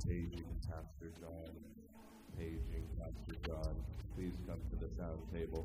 Paging Pastor John. Paging Pastor John. Please come to the sound table.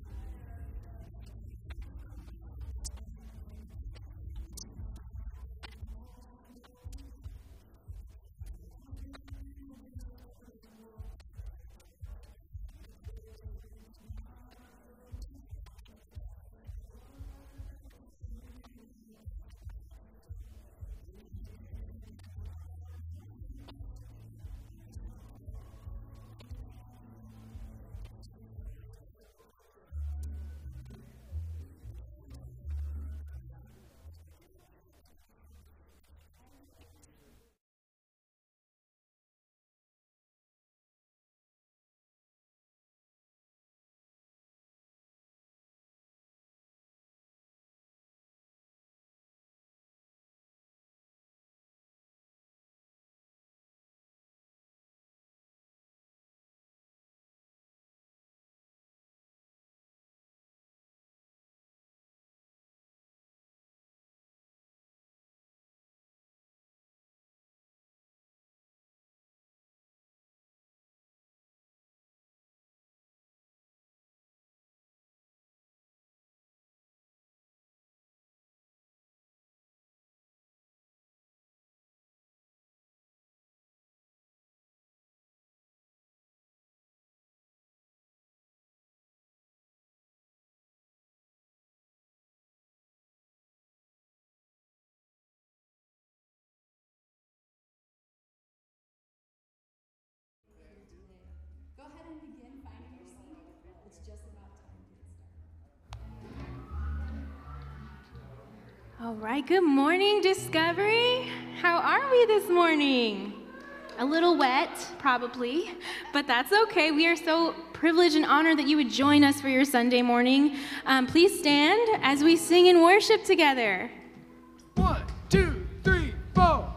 Go ahead and begin finding your seat. It's just about time to get started. All right, good morning, Discovery. How are we this morning? A little wet, probably, but that's okay. We are so privileged and honored that you would join us for your Sunday morning. Please stand as we sing and worship together. 1, 2, 3, 4.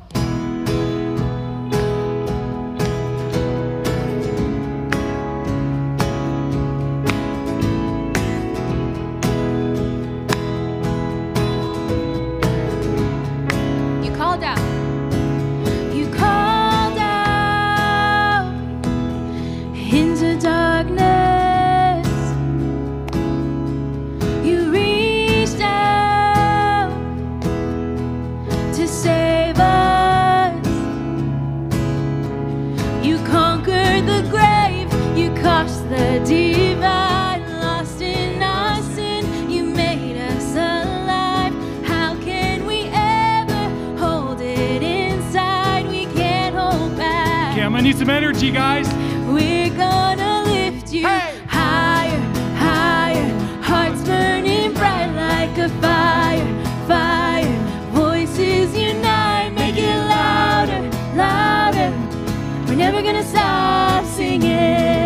I need some energy, guys. We're gonna lift you higher, higher. Hearts burning bright like a fire, fire. Voices unite, make it louder, louder. We're never gonna stop singing.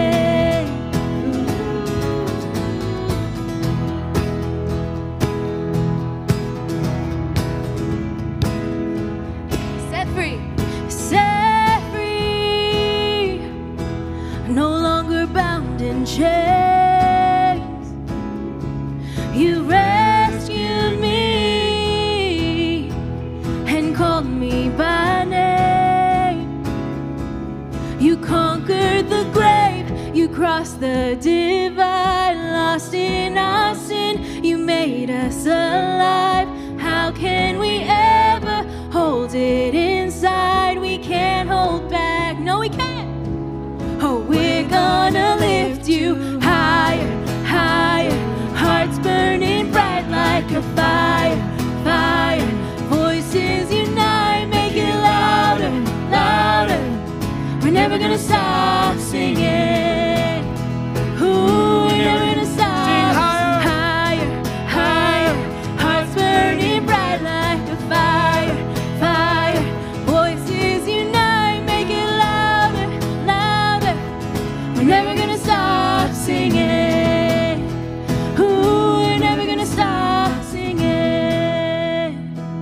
Set free, set free. No longer bound in chains. You rescued me and called me by name. You conquered the grave. You crossed the divide. Lost in our sin, you made us alive. How can we ever hold it inside? We can't hold back. No, we can't. Oh, we're gonna lift you higher, higher. Hearts burning bright like a fire, fire. Voices unite, make it louder, louder. We're never gonna stop singing. Ooh, we're never gonna stop. Sing higher, higher, higher. Hearts burning bright like a fire, fire. Voices unite, make it louder, louder. We're never gonna stop singing. Ooh, we're never gonna stop singing.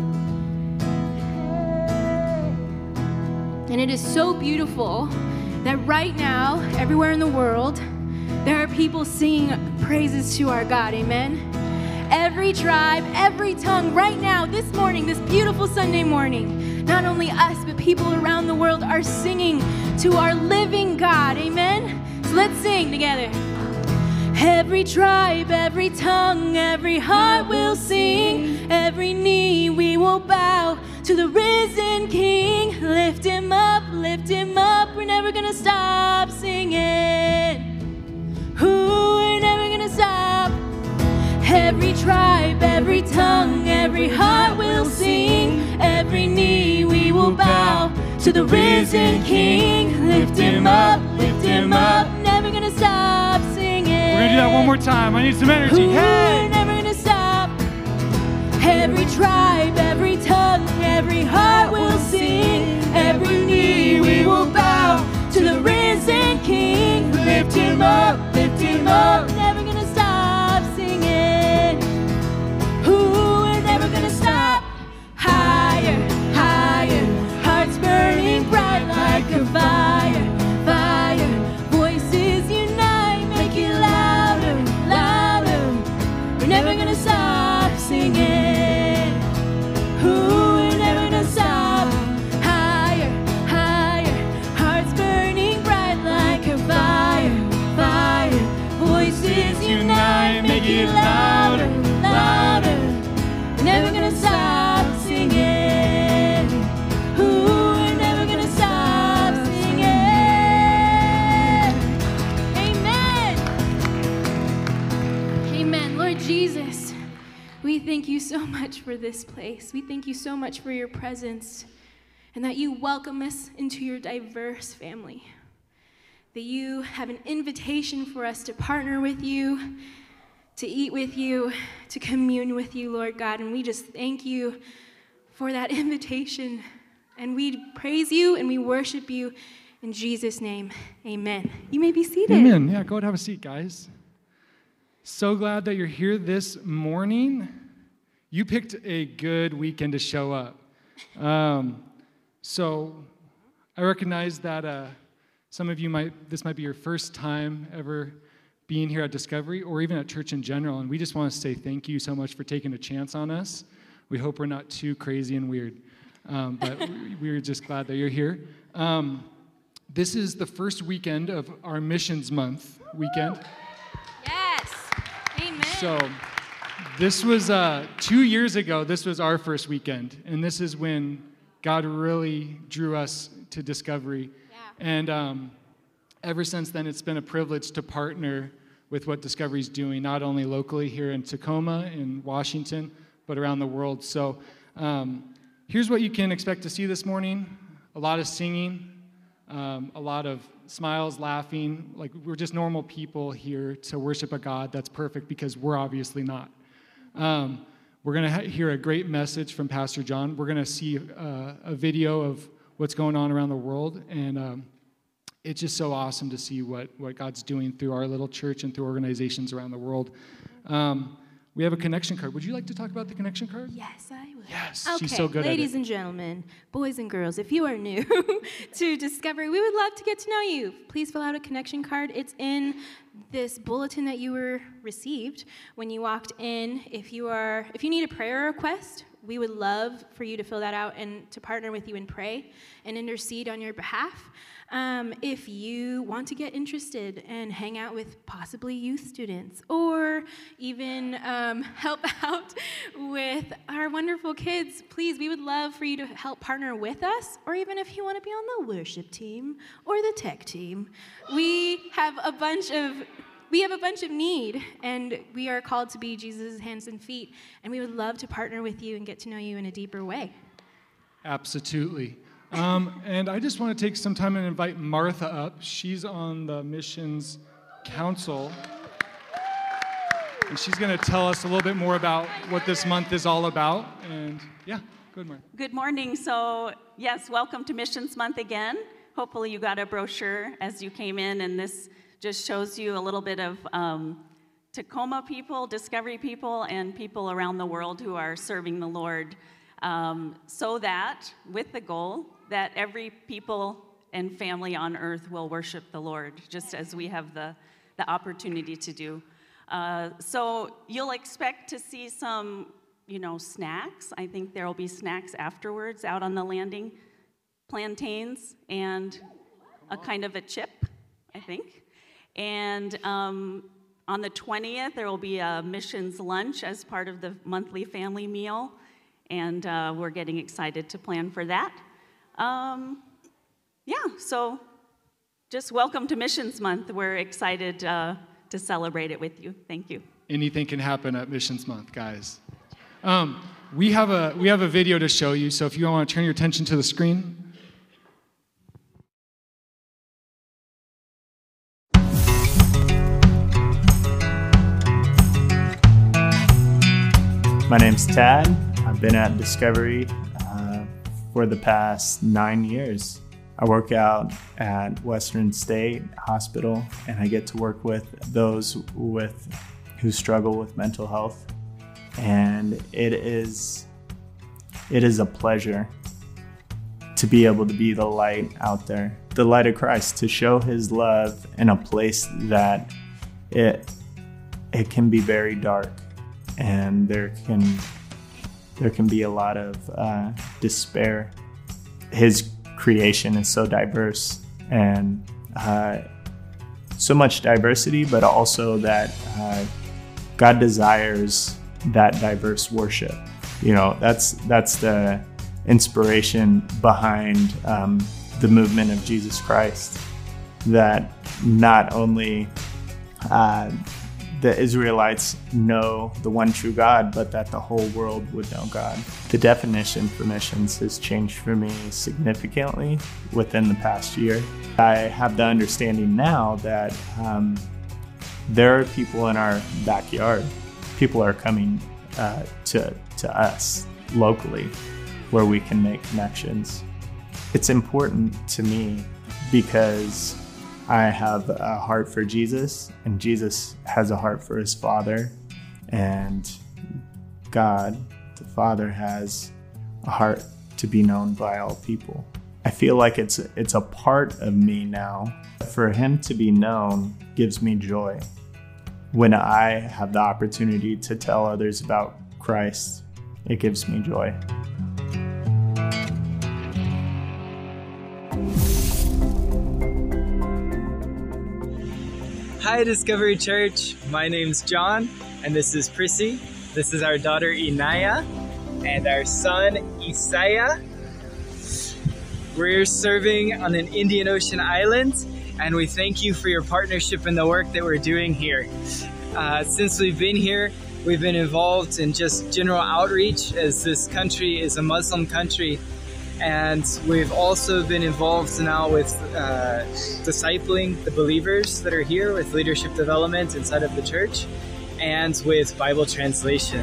And it is so beautiful that right now, everywhere in the world, there are people singing praises to our God. Amen. Every tribe, every tongue, right now, this morning, this beautiful Sunday morning, not only us, but people around the world are singing to our living God. Amen? So let's sing together. Every tribe, every tongue, every heart will sing. Every knee we will bow to the risen King. Lift him up, we're never gonna stop singing. Ooh, we're never gonna stop. Every tribe, every tongue, every heart will sing. Every knee we will bow to the risen King. Lift him up, never gonna stop singing. We're gonna do that one more time. I need some energy. Ooh, Hey! we're never gonna stop. Every tribe, every tongue, every heart will sing. Every knee we will bow to the risen King. Lift him up, never gonna stop singing. Ooh, we're never gonna stop. Higher, higher, hearts burning bright like a fire, fire. Voices unite, make it louder, louder. We're never gonna stop singing. Ooh, we're never gonna stop. Higher, higher, hearts burning bright like a fire, fire. Voices unite, make it louder, louder. We're never gonna stop singing. Ooh, we're never gonna stop singing. Amen. Amen. Lord Jesus, we thank you so much for this place. We thank you so much for your presence and that you welcome us into your diverse family. That you have an invitation for us to partner with you, to eat with you, to commune with you, Lord God. And we just thank you for that invitation. And we praise you and we worship you in Jesus' name. Amen. You may be seated. Amen. Yeah, go ahead and have a seat, guys. So glad that you're here this morning. You picked a good weekend to show up. So I recognize that some of you this might be your first time ever being here at Discovery or even at church in general, and we just want to say thank you so much for taking a chance on us. We hope we're not too crazy and weird, but we're just glad that you're here. This is the first weekend of our Missions Month weekend. Yes. Amen. So this was 2 years ago, this was our first weekend, and this is when God really drew us to Discovery. Yeah. And ever since then, it's been a privilege to partner with what Discovery's doing, not only locally here in Tacoma, in Washington, but around the world. So here's what you can expect to see this morning. A lot of singing, a lot of smiles, laughing. Like, we're just normal people here to worship a God that's perfect, because we're obviously not. We're going to hear a great message from Pastor John. We're going to see a video of what's going on around the world, and it's just so awesome to see what God's doing through our little church and through organizations around the world. We have a connection card. Would you like to talk about the connection card? Yes, I would. Yes, Okay, she's so good at it. ladies and gentlemen, boys and girls, if you are new to Discovery, we would love to get to know you. Please fill out a connection card. It's in this bulletin that you were received when you walked in. If you need a prayer request, we would love for you to fill that out and to partner with you and pray and intercede on your behalf. If you want to get interested and hang out with possibly youth students, or even help out with our wonderful kids, please, we would love for you to help partner with us, or even if you want to be on the worship team or the tech team. We have a bunch of need, and we are called to be Jesus' hands and feet, and we would love to partner with you and get to know you in a deeper way. Absolutely. And I just want to take some time and invite Martha up. She's on the Missions Council, and she's going to tell us a little bit more about what this month is all about. And yeah, good morning. Good morning. So yes, welcome to Missions Month again. Hopefully you got a brochure as you came in, and this just shows you a little bit of Tacoma people, Discovery people, and people around the world who are serving the Lord, so that, with the goal, that every people and family on earth will worship the Lord, just as we have the opportunity to do. So you'll expect to see some snacks. I think there will be snacks afterwards out on the landing, plantains and a kind of a chip, I think. And on the 20th, there will be a missions lunch as part of the monthly family meal, and we're getting excited to plan for that. So just welcome to Missions Month. We're excited to celebrate it with you. Thank you. Anything can happen at Missions Month, guys. We have a video to show you, so if you want to turn your attention to the screen. My name's Tad. I've been at Discovery for the past 9 years. I work out at Western State Hospital, and I get to work with those who struggle with mental health. And it is a pleasure to be able to be the light out there, the light of Christ, to show his love in a place that it can be very dark, and there can be a lot of despair. His creation is so diverse, and so much diversity, but also that God desires that diverse worship. That's the inspiration behind the movement of Jesus Christ, that not only the Israelites know the one true God, but that the whole world would know God. The definition for missions has changed for me significantly within the past year. I have the understanding now that there are people in our backyard. People are coming to us locally where we can make connections. It's important to me because I have a heart for Jesus, and Jesus has a heart for his Father, and God, the Father, has a heart to be known by all people. I feel like it's a part of me now. For him to be known gives me joy. When I have the opportunity to tell others about Christ, it gives me joy. Hi, Discovery Church. My name's John, and this is Prissy. This is our daughter, Inaya, and our son, Isaiah. We're serving on an Indian Ocean island, and we thank you for your partnership in the work that we're doing here. Since we've been here, we've been involved in just general outreach, as this country is a Muslim country. And we've also been involved now with discipling the believers that are here, with leadership development inside of the church, and with Bible translation.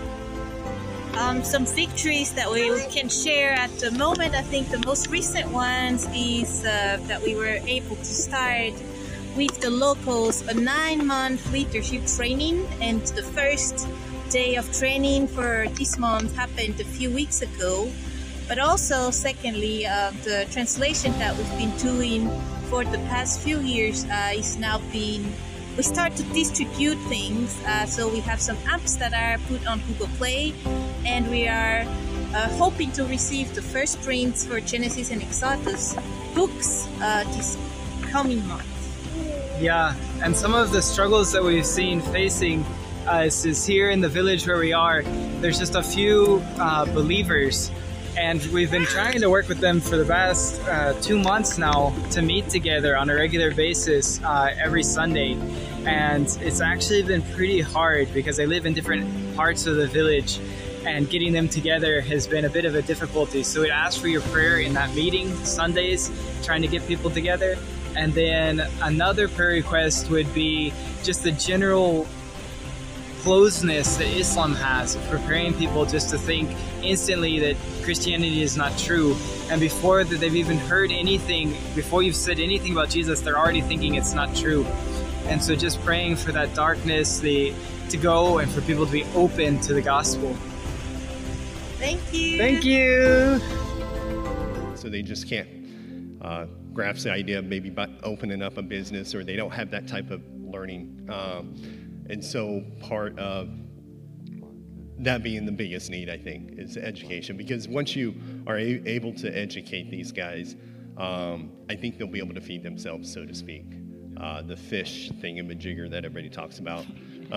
Some victories that we can share at the moment. I think the most recent ones is that we were able to start with the locals a 9-month leadership training, and the first day of training for this month happened a few weeks ago. But also, secondly, the translation that we've been doing for the past few years is now we start to distribute things. So we have some apps that are put on Google Play, and we are hoping to receive the first prints for Genesis and Exodus books this coming month. Yeah, and some of the struggles that we've seen facing is here in the village where we are. There's just a few believers, and we've been trying to work with them for the past 2 months now to meet together on a regular basis every Sunday. And it's actually been pretty hard because they live in different parts of the village, and getting them together has been a bit of a difficulty. So we'd ask for your prayer in that meeting Sundays, trying to get people together. And then another prayer request would be just the general closeness that Islam has, preparing people just to think instantly that Christianity is not true. And before that they've even heard anything, before you've said anything about Jesus, they're already thinking it's not true. And so just praying for that darkness to go, and for people to be open to the gospel. Thank you. Thank you. So they just can't grasp the idea of maybe opening up a business, or they don't have that type of learning. And so part of that being the biggest need, I think, is education. Because once you are able to educate these guys, I think they'll be able to feed themselves, so to speak. The fish thingamajigger that everybody talks about.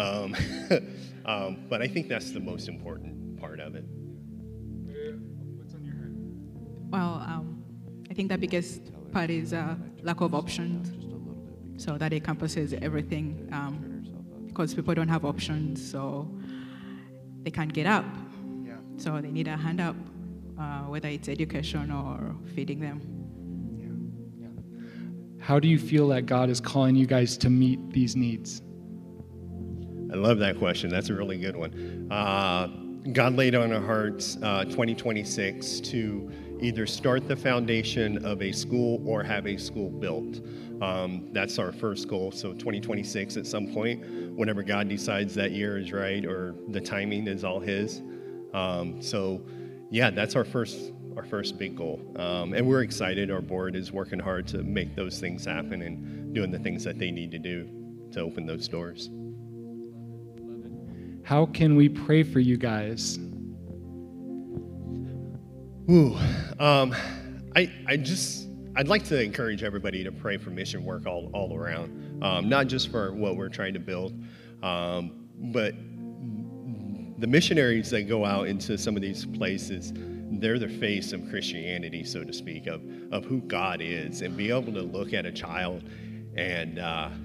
But I think that's the most important part of it. What's on your heart? Well, I think the biggest part is lack of options. So that encompasses everything, because people don't have options, so they can't get up. Yeah. So they need a hand up, whether it's education or feeding them. How do you feel that God is calling you guys to meet these needs? I love that question. That's a really good one. God laid on our hearts 2026 to either start the foundation of a school or have a school built. That's our first goal. So 2026 at some point, whenever God decides that year is right or the timing is all His. So yeah, that's our first big goal. And we're excited. Our board is working hard to make those things happen and doing the things that they need to do to open those doors. How can we pray for you guys? Ooh, I'd like to encourage everybody to pray for mission work all around, not just for what we're trying to build, but the missionaries that go out into some of these places, they're the face of Christianity, so to speak, of who God is, and be able to look at a child and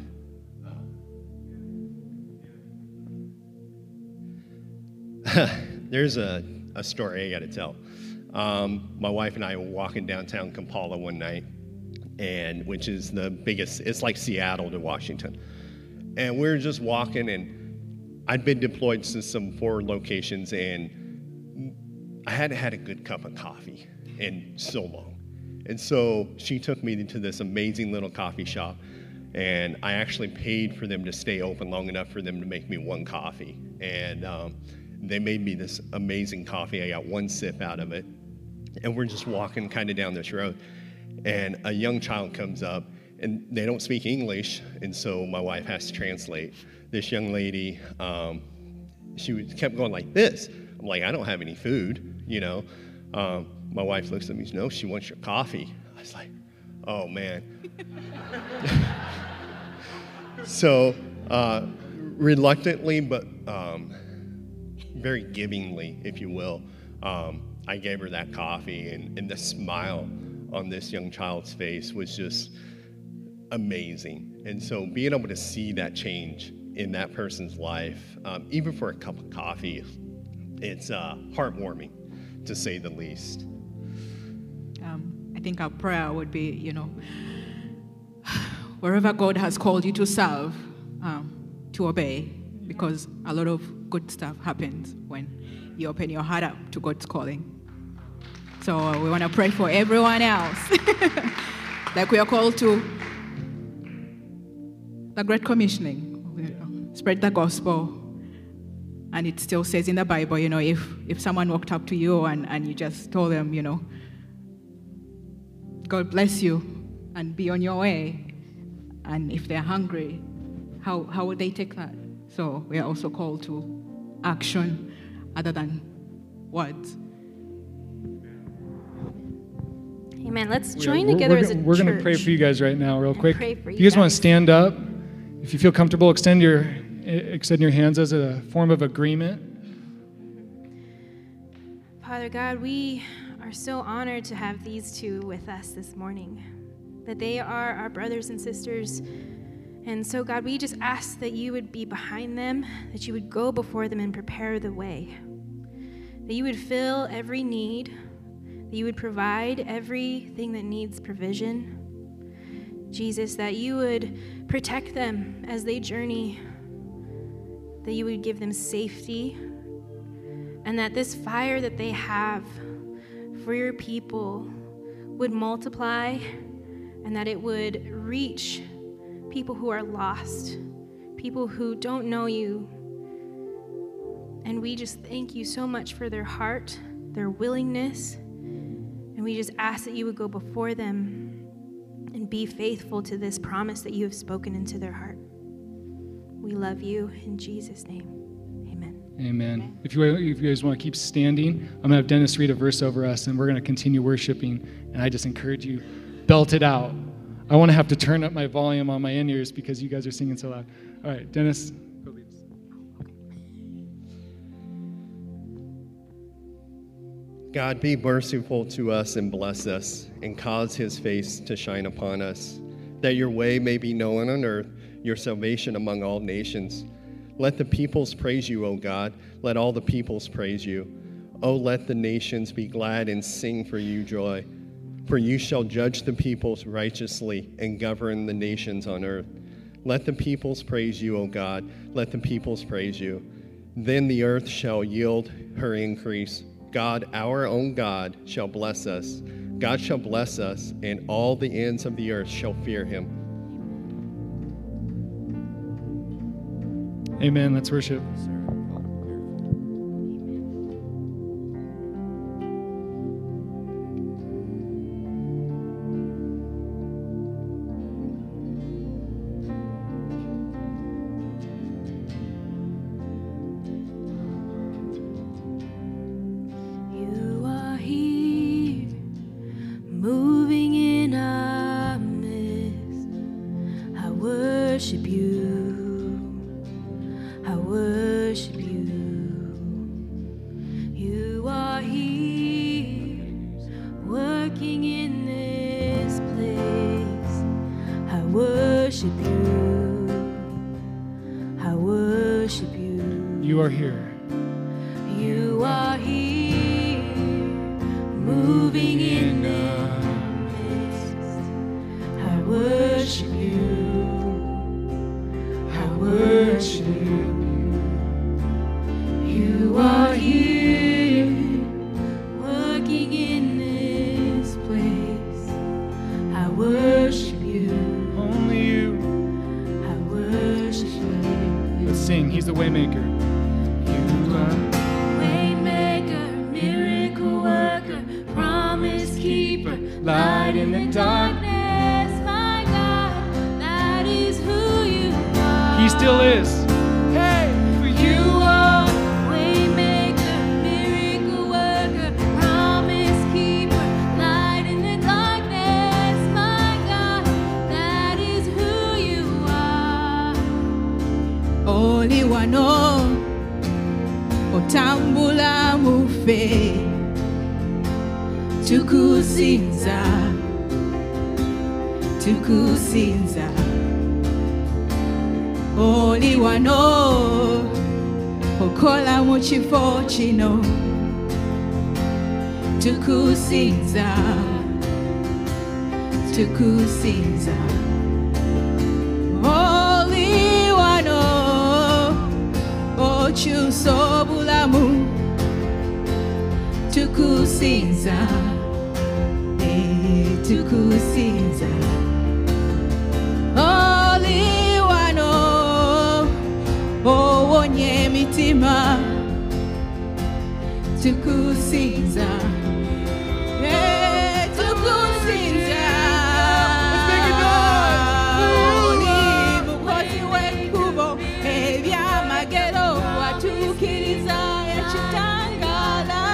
there's a story I got to tell. My wife and I were walking downtown Kampala one night, which is the biggest, it's like Seattle to Washington. And we were just walking, and I'd been deployed to some foreign locations, and I hadn't had a good cup of coffee in so long. And so she took me into this amazing little coffee shop, and I actually paid for them to stay open long enough for them to make me one coffee. And they made me this amazing coffee. I got one sip out of it. And we're just walking kind of down this road. And a young child comes up, and they don't speak English, and so my wife has to translate. This young lady, she kept going like this. I'm like, I don't have any food, you know. My wife looks at me, no, she wants your coffee. I was like, oh, man. So reluctantly, but very givingly, if you will, I gave her that coffee, and the smile on this young child's face was just amazing. And so being able to see that change in that person's life, even for a cup of coffee, it's heartwarming, to say the least. I think our prayer would be, you know, wherever God has called you to serve, to obey, because a lot of good stuff happens when you open your heart up to God's calling. So we want to pray for everyone else. Like we are called to the Great Commissioning, spread the gospel. And it still says in the Bible, you know, if someone walked up to you and you just told them, you know, God bless you and be on your way, and if they're hungry, how would they take that? So we are also called to action other than words. Amen. Let's join together as a church. We're going to pray for you guys right now, real quick. Pray for If you guys want guys. to stand up, if you feel comfortable, extend your hands as a form of agreement. Father God, we are so honored to have these two with us this morning, that they are our brothers and sisters. And so, God, we just ask that you would be behind them, that you would go before them and prepare the way, that you would fill every need, that you would provide everything that needs provision. Jesus, that you would protect them as they journey, that you would give them safety, and that this fire that they have for your people would multiply, and that it would reach people who are lost, people who don't know you. And we just thank you so much for their heart, their willingness, and we just ask that you would go before them and be faithful to this promise that you have spoken into their heart. We love you in Jesus' name. Amen. Amen. If you guys want to keep standing, I'm going to have Dennis read a verse over us, and we're going to continue worshiping. And I just encourage you, belt it out. I want to have to turn up my volume on my in-ears because you guys are singing so loud. All right, Dennis, go lead us. God, be merciful to us and bless us, and cause his face to shine upon us, that your way may be known on earth, your salvation among all nations. Let the peoples praise you, O God. Let all the peoples praise you. O let the nations be glad and sing for you joy. For you shall judge the peoples righteously and govern the nations on earth. Let the peoples praise you, O God. Let the peoples praise you. Then the earth shall yield her increase. God, our own God, shall bless us. God shall bless us, and all the ends of the earth shall fear him. Amen. Let's worship. You are here, moving in our midst. I worship you. I worship you. You are here, working in this place. I worship you. I worship you. You are here. You are here, moving in our midst. I worship you. I worship you. You are here, working in this place. I worship you. Only you. I worship you. Let's sing. He's the waymaker. You are Waymaker, miracle worker, promise keeper, light in the darkness. My God, that is who you are. He still is. Hey, for you are. Waymaker, miracle worker, promise keeper, light in the darkness. My God, that is who you are. Oli wano otambula mufe tukusinza tukusinza oli wano okola mu kifo kino tukusinza tukusinza oli wano okyusa obulamu tukusinza tukusinza oli wano owonya emitima tukusinza tukusinza oli mukozi w'ekkubo ebyamagero watukiriza ekitangala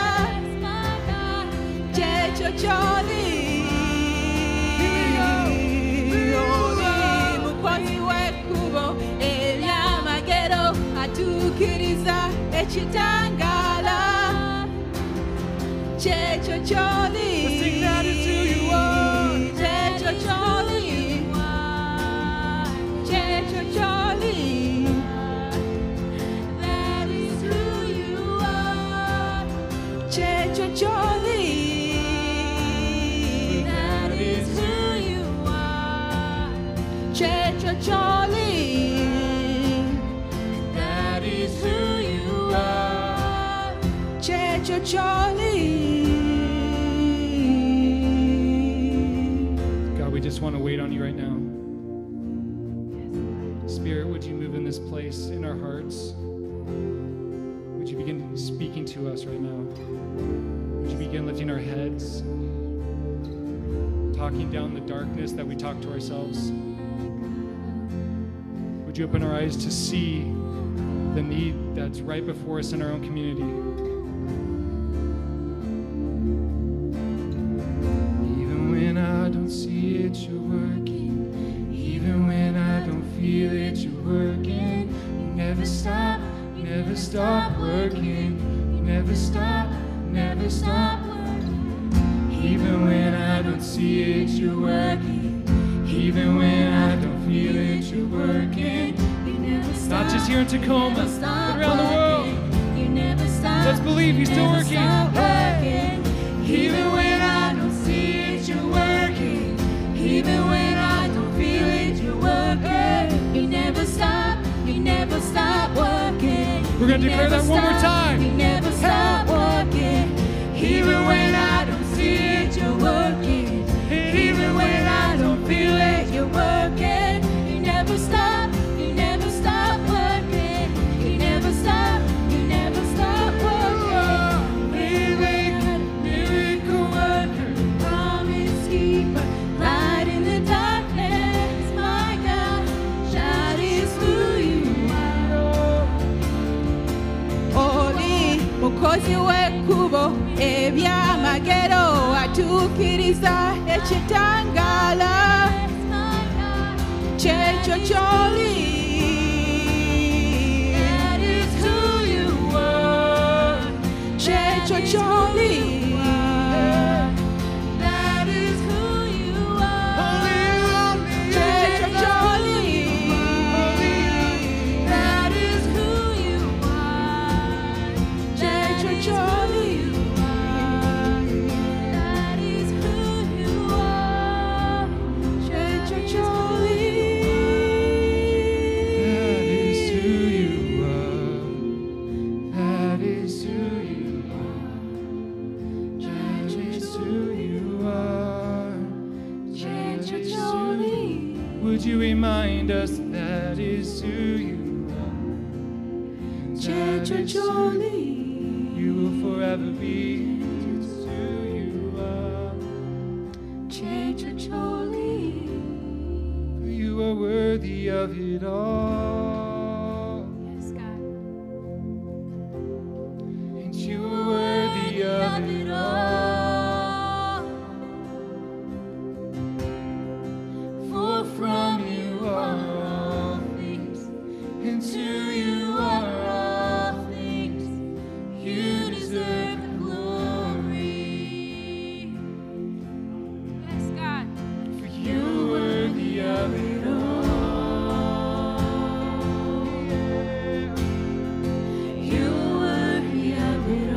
kyekyo kyoli oli mukozi w'ekkubo ebyamagero atukiriza ekitangala kyekyo kyoli kyekyo kyoli kyekyo kyoli That is who you are. kyekyo kyoli That is who you are. kyekyo kyoli That is who you are. kyekyo kyoli. God, we just want to wait on you right now. Spirit, would you move in this place in our hearts? Would you begin speaking to us right now? Would you begin lifting our heads, talking down the darkness that we talk to ourselves? Would you open our eyes to see the need that's right before us in our own community. Even when I don't see it, you're working. Even when I don't feel it, you're working. You never stop working. You never stop working. Even when I don't see it, you're working. Even when I don't feel it, you're working. You never stop. Not just here in Tacoma, but around the world. You never stop. Let's believe He's still working. Hey. Even when I don't see it, you're working. Even when I don't feel it, you're working. You never stop working. We're going to declare that one more time. You never stop working. Even when I don't see it, you're working. Even when I don't feel it, you're working. You never stop working. You never stop working. Miracle worker, promise keeper, light in the darkness, my God, that is who you are. Oli mukozi w'ekkubo ebyamagero atuukiriza ekitangala kyekyo ky'oli. That is who you are. Kyekyo ky'oli. That is who you are. Kyekyo ky'oli. That is who you are. Kyekyo ky'oli. That is who you are. Kyekyo ky'oli. That is who you are. That is who you are. That is who you are. Would you remind us that is who you are? That is who you will forever be. It's who you are. For you are worthy of it all. Yes, God. And you are worthy of it all. For from you are all things, and to you are all things. You deserve the glory. Yes, God. For you are worthy of it all. You are worthy of it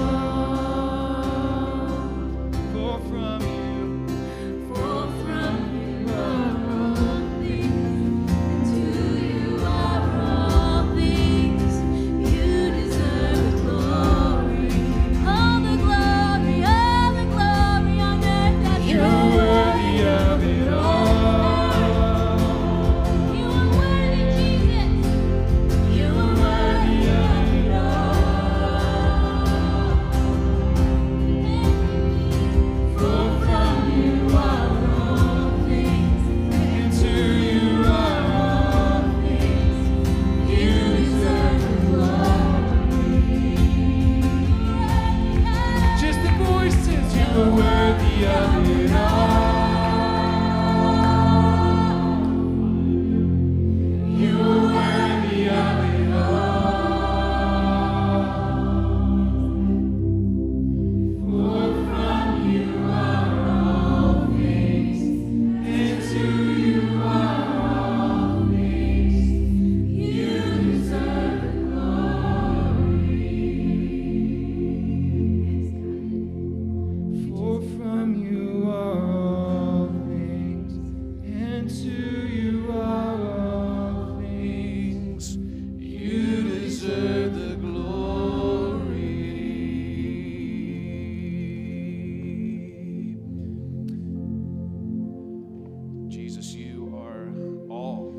all. For from you For from you are all things, and to you are all things. You deserve the glory, all the glory, all the glory on earth and you are worthy of it all. You are worthy, Jesus. You are worthy of it all. For from you are all things, And to you are all things. You deserve the glory. just the voices. You are worthy of it all. You are worthy of it all. For from you are all things, and to you are all things. You deserve the glory. For from you are all things, and to you are all things. You deserve the glory. Jesus, you are all.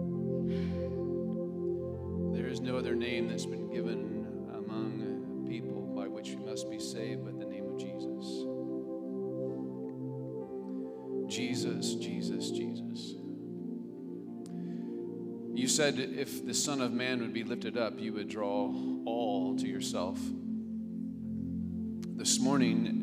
There is no other name that's been given among people by which we must be saved but the name of Jesus. Jesus, Jesus, Jesus. You said if the Son of Man would be lifted up, you would draw all to yourself. This morning,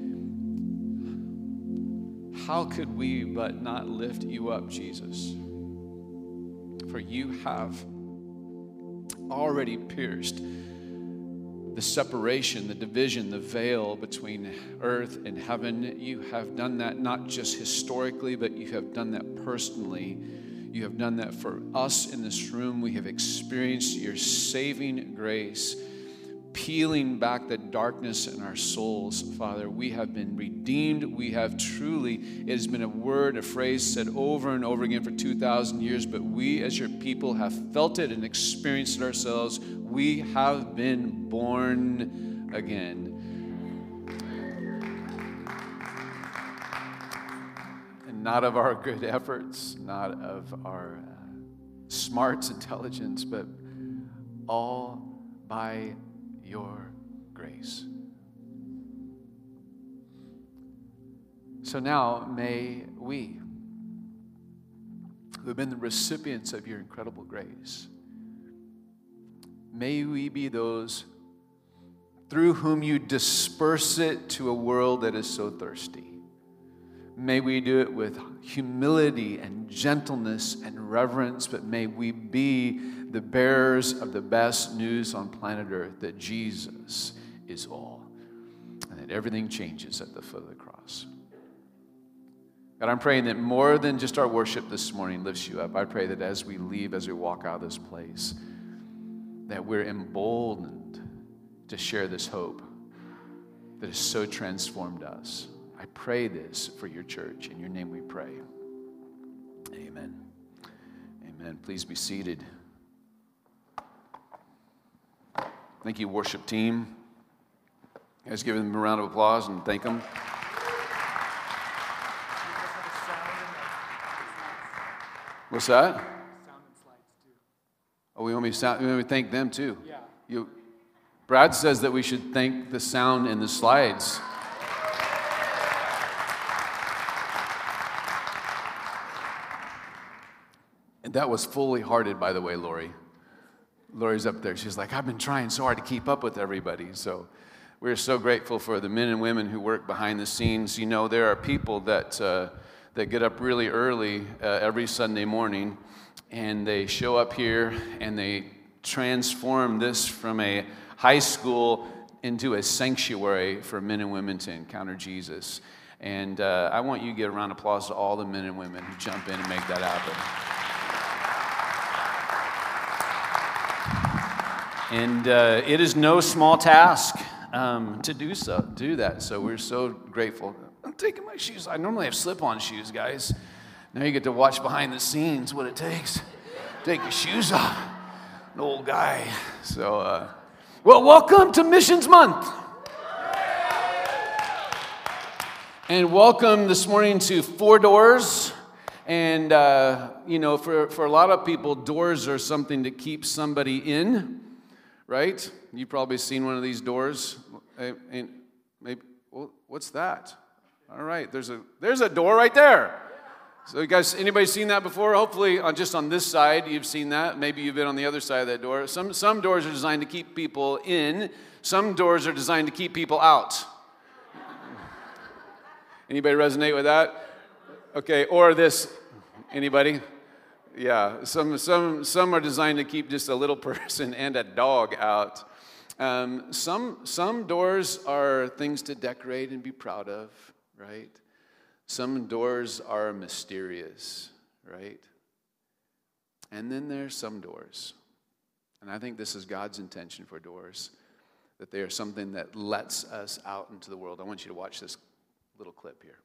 how could we but not lift you up, Jesus? For you have already pierced the separation, the division, the veil between earth and heaven. You have done that not just historically, but you have done that personally. You have done that for us in this room. We have experienced your saving grace, peeling back the darkness in our souls, Father. We have been redeemed. We have truly, it has been a word, a phrase said over and over again for 2,000 years, but we as your people have felt it and experienced it ourselves. We have been born again. And not of our good efforts, not of our smarts, intelligence, but all by your grace. So now may we, who have been the recipients of your incredible grace, may we be those through whom you disperse it to a world that is so thirsty. May we do it with humility and gentleness and reverence, but may we be the bearers of the best news on planet Earth, that Jesus is all, and that everything changes at the foot of the cross. God, I'm praying that more than just our worship this morning lifts you up. I pray that as we leave, as we walk out of this place, that we're emboldened to share this hope that has so transformed us. I pray this for your church. In your name we pray. Amen. Amen. Please be seated. Thank you, worship team. You guys give them a round of applause and thank them. What's that? Oh, we want me to thank them too. Yeah. Brad says that we should thank the sound and the slides. And that was fully hearted, by the way, Lori. Lori's up there. She's like, I've been trying so hard to keep up with everybody. So we're so grateful for the men and women who work behind the scenes. You know, there are people that get up really early every Sunday morning, and they show up here and they transform this from a high school into a sanctuary for men and women to encounter Jesus. And I want you to give a round of applause to all the men and women who jump in and make that happen. And it is no small task to do that. So we're so grateful. I'm taking my shoes. I normally have slip-on shoes, guys. Now you get to watch behind the scenes what it takes. Take your shoes off. An old guy. So, well, welcome to Missions Month. And welcome this morning to Four Doors. And, you know, for a lot of people, doors are something to keep somebody in. Right? You've probably seen one of these doors. And maybe, well, what's that? All right, there's a door right there. So you guys, anybody seen that before? Hopefully, just on this side, you've seen that. Maybe you've been on the other side of that door. Some doors are designed to keep people in. Some doors are designed to keep people out. Anybody resonate with that? Okay, or this. Anybody? Yeah, some are designed to keep just a little person and a dog out. Some doors are things to decorate and be proud of, right? Some doors are mysterious, right? And then there's some doors, and I think this is God's intention for doors, that they are something that lets us out into the world. I want you to watch this little clip here.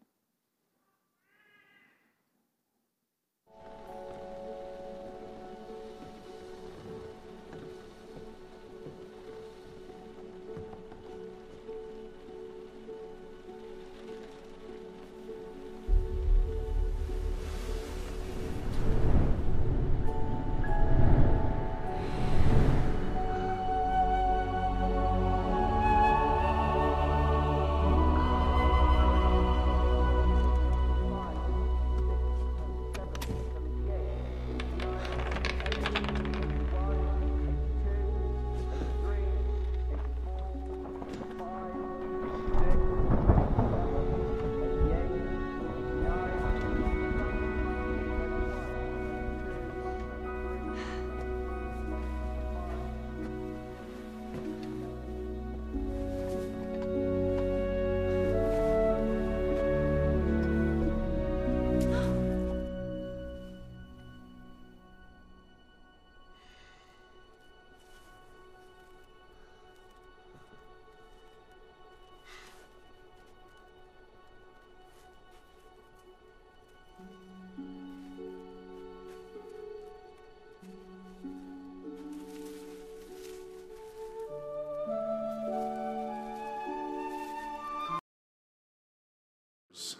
miracles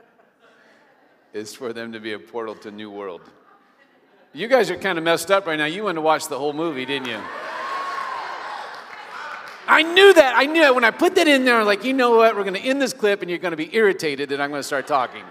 is for them to be a portal to a new world. You guys are kind of messed up right now. You wanted to watch the whole movie, didn't you? I knew that. I knew it. When I put that in there, I'm like, you know what? We're going to end this clip, and you're going to be irritated, and I'm going to start talking.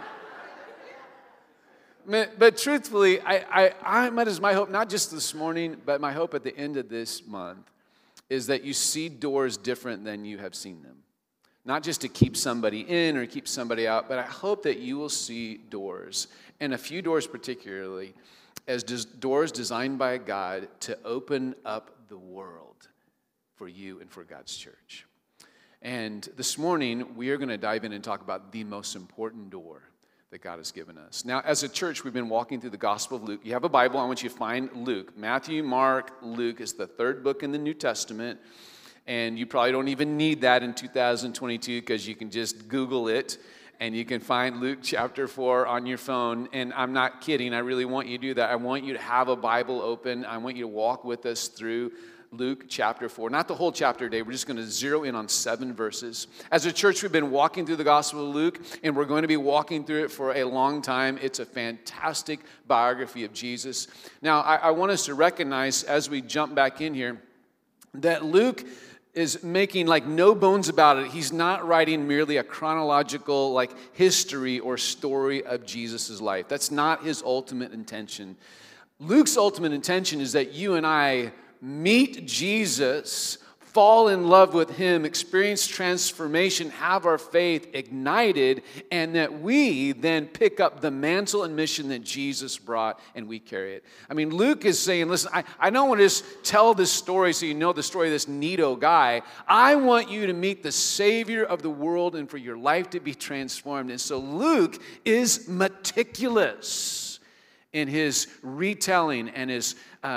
But truthfully, that is my hope, not just this morning, but my hope at the end of this month, is that you see doors different than you have seen them. Not just to keep somebody in or keep somebody out, but I hope that you will see doors, and a few doors particularly, as doors designed by God to open up the world for you and for God's church. And this morning, we are going to dive in and talk about the most important door that God has given us. Now, as a church, we've been walking through the Gospel of Luke. You have a Bible, I want you to find Luke. Matthew, Mark, Luke is the third book in the New Testament. And you probably don't even need that in 2022 because you can just Google it and you can find Luke chapter 4 on your phone. And I'm not kidding. I really want you to do that. I want you to have a Bible open. I want you to walk with us through Luke chapter 4. Not the whole chapter today. We're just going to zero in on 7 verses. As a church, we've been walking through the Gospel of Luke, and we're going to be walking through it for a long time. It's a fantastic biography of Jesus. Now, I want us to recognize as we jump back in here that Luke is making no bones about it. He's not writing merely a chronological history or story of Jesus' life. That's not his ultimate intention. Luke's ultimate intention is that you and I meet Jesus, fall in love with him, experience transformation, have our faith ignited, and that we then pick up the mantle and mission that Jesus brought and we carry it. I mean, Luke is saying, listen, I don't want to just tell this story so you know the story of this neato guy. I want you to meet the Savior of the world and for your life to be transformed. And so Luke is meticulous in his retelling and his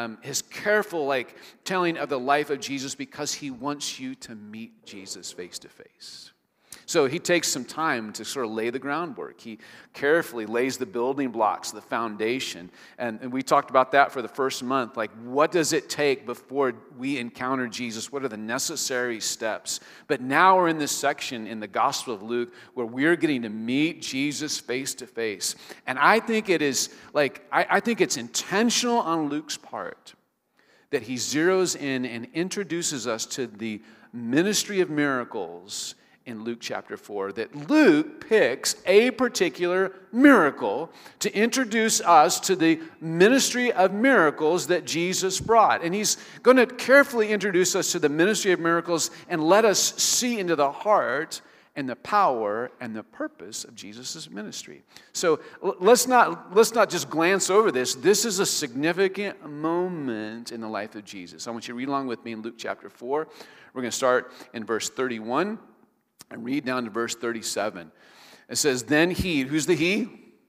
careful telling of the life of Jesus because he wants you to meet Jesus face to face. So he takes some time to sort of lay the groundwork. He carefully lays the building blocks, the foundation. And we talked about that for the first month. What does it take before we encounter Jesus? What are the necessary steps? But now we're in this section in the Gospel of Luke where we're getting to meet Jesus face to face. And I think it is I think it's intentional on Luke's part that he zeroes in and introduces us to the ministry of miracles in Luke chapter 4, that Luke picks a particular miracle to introduce us to the ministry of miracles that Jesus brought. And he's going to carefully introduce us to the ministry of miracles and let us see into the heart and the power and the purpose of Jesus' ministry. So let's not just glance over this. This is a significant moment in the life of Jesus. I want you to read along with me in Luke chapter 4. We're going to start in verse 31. And read down to verse 37. It says, then he, who's the he?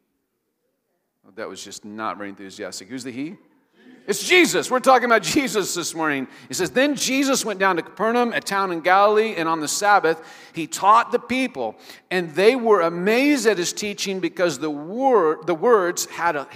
Oh, that was just not very enthusiastic. Who's the he? It's Jesus. We're talking about Jesus this morning. It says, then Jesus went down to Capernaum, a town in Galilee, and on the Sabbath he taught the people. And they were amazed at his teaching because his words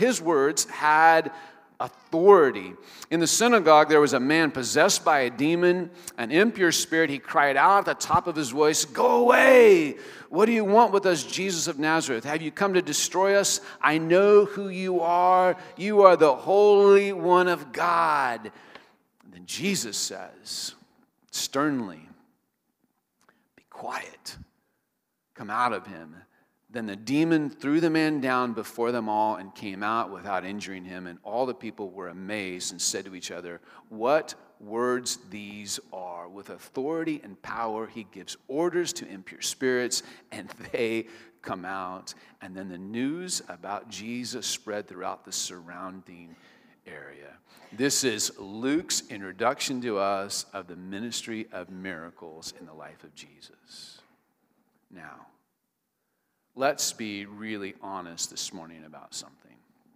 had authority. In the synagogue, there was a man possessed by a demon, an impure spirit. He cried out at the top of his voice, "Go away! What do you want with us, Jesus of Nazareth? Have you come to destroy us? I know who you are. You are the Holy One of God." And then Jesus says, sternly, "Be quiet. Come out of him." Then the demon threw the man down before them all and came out without injuring him. And all the people were amazed and said to each other, "What words these are! With authority and power he gives orders to impure spirits, and they come out." And then the news about Jesus spread throughout the surrounding area. This is Luke's introduction to us of the ministry of miracles in the life of Jesus. Now, let's be really honest this morning about something.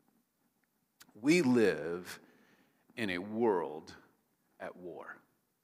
We live in a world at war.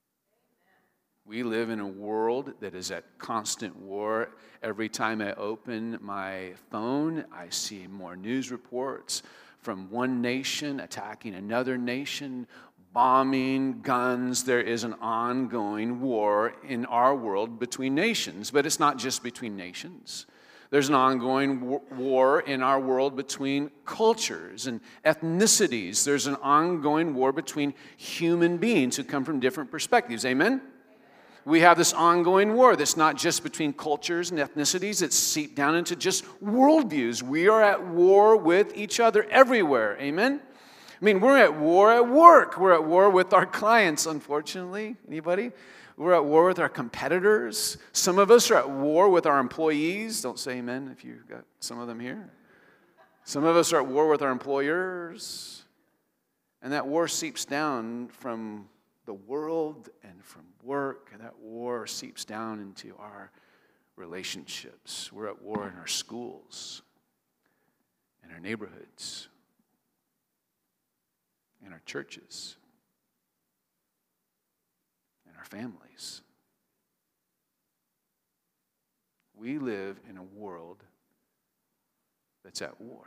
We live in a world that is at constant war. Every time I open my phone, I see more news reports from one nation attacking another nation, bombing, guns. There is an ongoing war in our world between nations, but it's not just between nations. There's an ongoing war in our world between cultures and ethnicities. There's an ongoing war between human beings who come from different perspectives. Amen? We have this ongoing war that's not just between cultures and ethnicities. It's seeped down into just worldviews. We are at war with each other everywhere. Amen? I mean, we're at war at work. We're at war with our clients, unfortunately. Anybody? We're at war with our competitors. Some of us are at war with our employees. Don't say amen if you've got some of them here. Some of us are at war with our employers. And that war seeps down from the world and from work. And that war seeps down into our relationships. We're at war in our schools, in our neighborhoods, in our churches, in our families. We live in a world that's at war.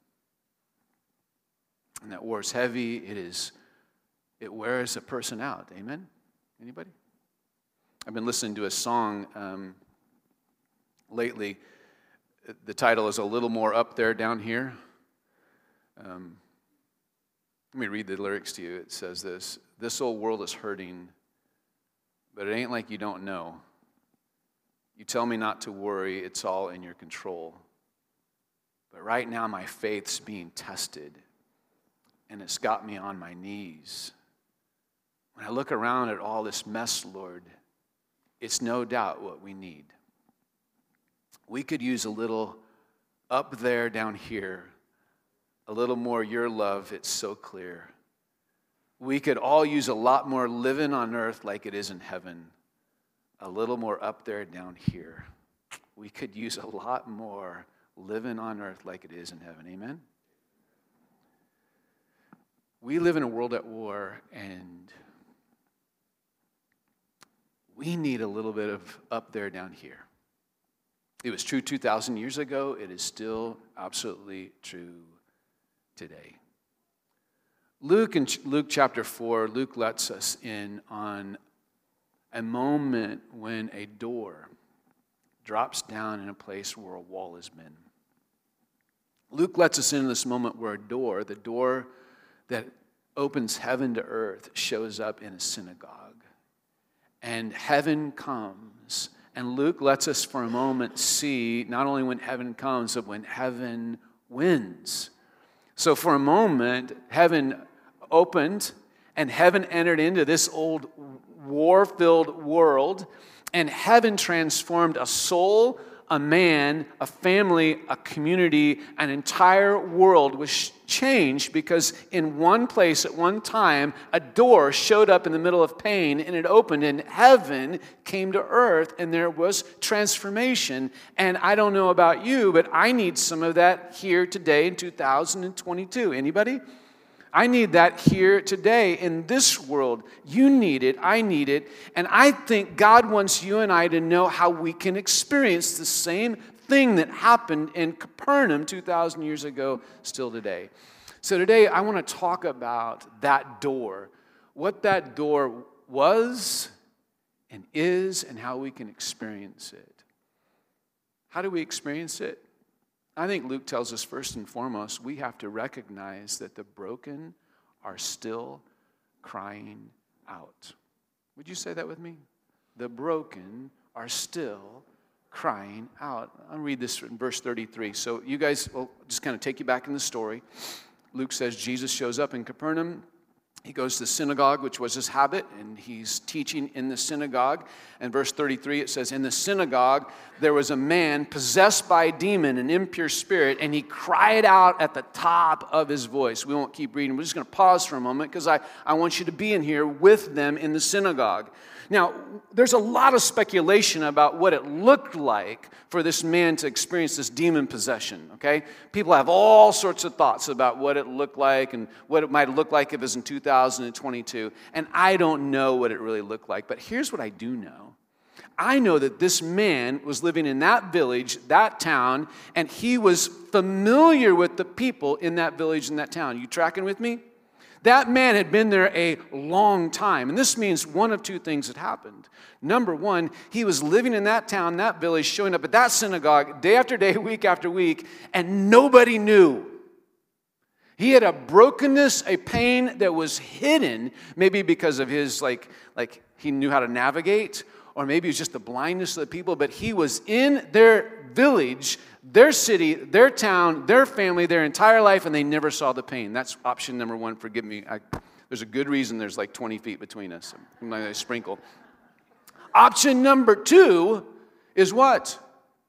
And that war is heavy. It wears a person out. Amen? Anybody? I've been listening to a song lately. The title is A Little More Up There, Down Here. Let me read the lyrics to you. It says this: "This old world is hurting, but it ain't like you don't know. You tell me not to worry, it's all in your control. But right now my faith's being tested, and it's got me on my knees. When I look around at all this mess, Lord, it's no doubt what we need. We could use a little up there, down here, a little more your love, it's so clear. We could all use a lot more living on earth like it is in heaven, a little more up there, down here. We could use a lot more living on earth like it is in heaven." Amen? We live in a world at war, and we need a little bit of up there, down here. It was true 2,000 years ago. It is still absolutely true today. In Luke chapter 4, Luke lets us in on a moment when a door drops down in a place where a wall has been. Luke lets us in this moment where the door that opens heaven to earth, shows up in a synagogue. And heaven comes. And Luke lets us for a moment see not only when heaven comes, but when heaven wins. So for a moment, heaven opened and heaven entered into this old war-filled world, and heaven transformed a soul, a man, a family, a community, an entire world was changed because in one place at one time, a door showed up in the middle of pain and it opened and heaven came to earth and there was transformation. And I don't know about you, but I need some of that here today in 2022. Anybody? I need that here today in this world. You need it. I need it. And I think God wants you and I to know how we can experience the same thing that happened in Capernaum 2,000 years ago still today. So today I want to talk about that door, what that door was and is, and how we can experience it. How do we experience it? I think Luke tells us first and foremost, we have to recognize that the broken are still crying out. Would you say that with me? The broken are still crying out. I'll read this in verse 33. So you guys, will just kind of take you back in the story. Luke says Jesus shows up in Capernaum. He goes to the synagogue, which was his habit, and he's teaching in the synagogue. And verse 33, it says, in the synagogue, there was a man possessed by a demon, an impure spirit, and he cried out at the top of his voice. We won't keep reading. We're just going to pause for a moment because I want you to be in here with them in the synagogue. Now, there's a lot of speculation about what it looked like for this man to experience this demon possession, okay? People have all sorts of thoughts about what it looked like and what it might look like if it was in 2022, and I don't know what it really looked like, but here's what I do know. I know that this man was living in that village, that town, and he was familiar with the people in that village and that town. You tracking with me? That man had been there a long time. And this means one of two things had happened. Number one, he was living in that town, that village, showing up at that synagogue day after day, week after week, and nobody knew. He had a brokenness, a pain that was hidden, maybe because of his, like he knew how to navigate, or maybe it was just the blindness of the people, but he was in their village, their city, their town, their family, their entire life, and they never saw the pain. That's option number one. Forgive me. There's a good reason there's like 20 feet between us. I'm going to sprinkle. Option number two is what?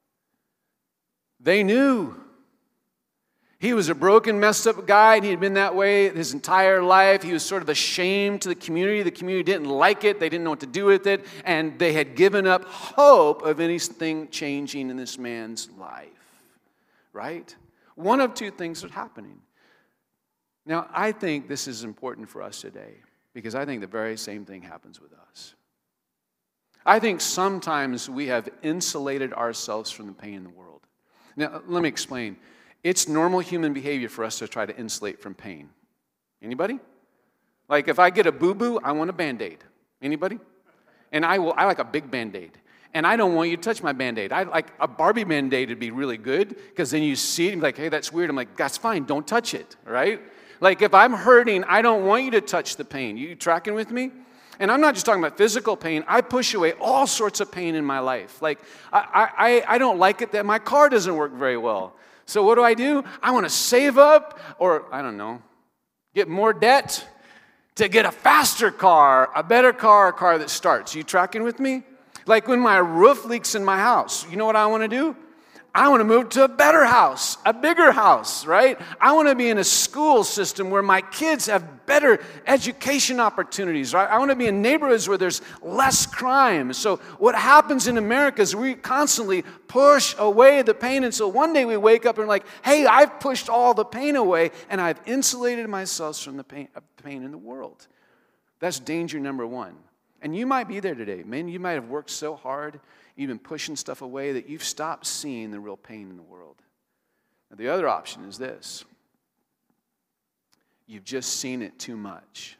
They knew. He was a broken, messed up guy, and he had been that way his entire life. He was sort of a shame to the community. The community didn't like it. They didn't know what to do with it, and they had given up hope of anything changing in this man's life. Right? One of two things are happening. Now, I think this is important for us today because I think the very same thing happens with us. I think sometimes we have insulated ourselves from the pain in the world. Now, let me explain. It's normal human behavior for us to try to insulate from pain. Anybody? Like if I get a boo-boo, I want a Band-Aid. Anybody? And I like a big Band-Aid. And I don't want you to touch my Band-Aid. I like a Barbie Band-Aid would be really good because then you see it and be like, hey, that's weird. I'm like, that's fine. Don't touch it, right? Like if I'm hurting, I don't want you to touch the pain. You tracking with me? And I'm not just talking about physical pain. I push away all sorts of pain in my life. Like I don't like it that my car doesn't work very well. So what do? I want to save up or, I don't know, get more debt to get a faster car, a better car, a car that starts. You tracking with me? Like when my roof leaks in my house, you know what I want to do? I want to move to a better house, a bigger house, right? I want to be in a school system where my kids have better education opportunities, right? I want to be in neighborhoods where there's less crime. So what happens in America is we constantly push away the pain. And so one day we wake up and we're like, hey, I've pushed all the pain away and I've insulated myself from the pain in the world. That's danger number one. And you might be there today. Man, you might have worked so hard, you've been pushing stuff away that you've stopped seeing the real pain in the world. Now, the other option is this. You've just seen it too much.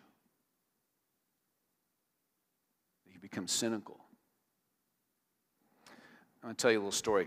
You become cynical. I'm going to tell you a little story.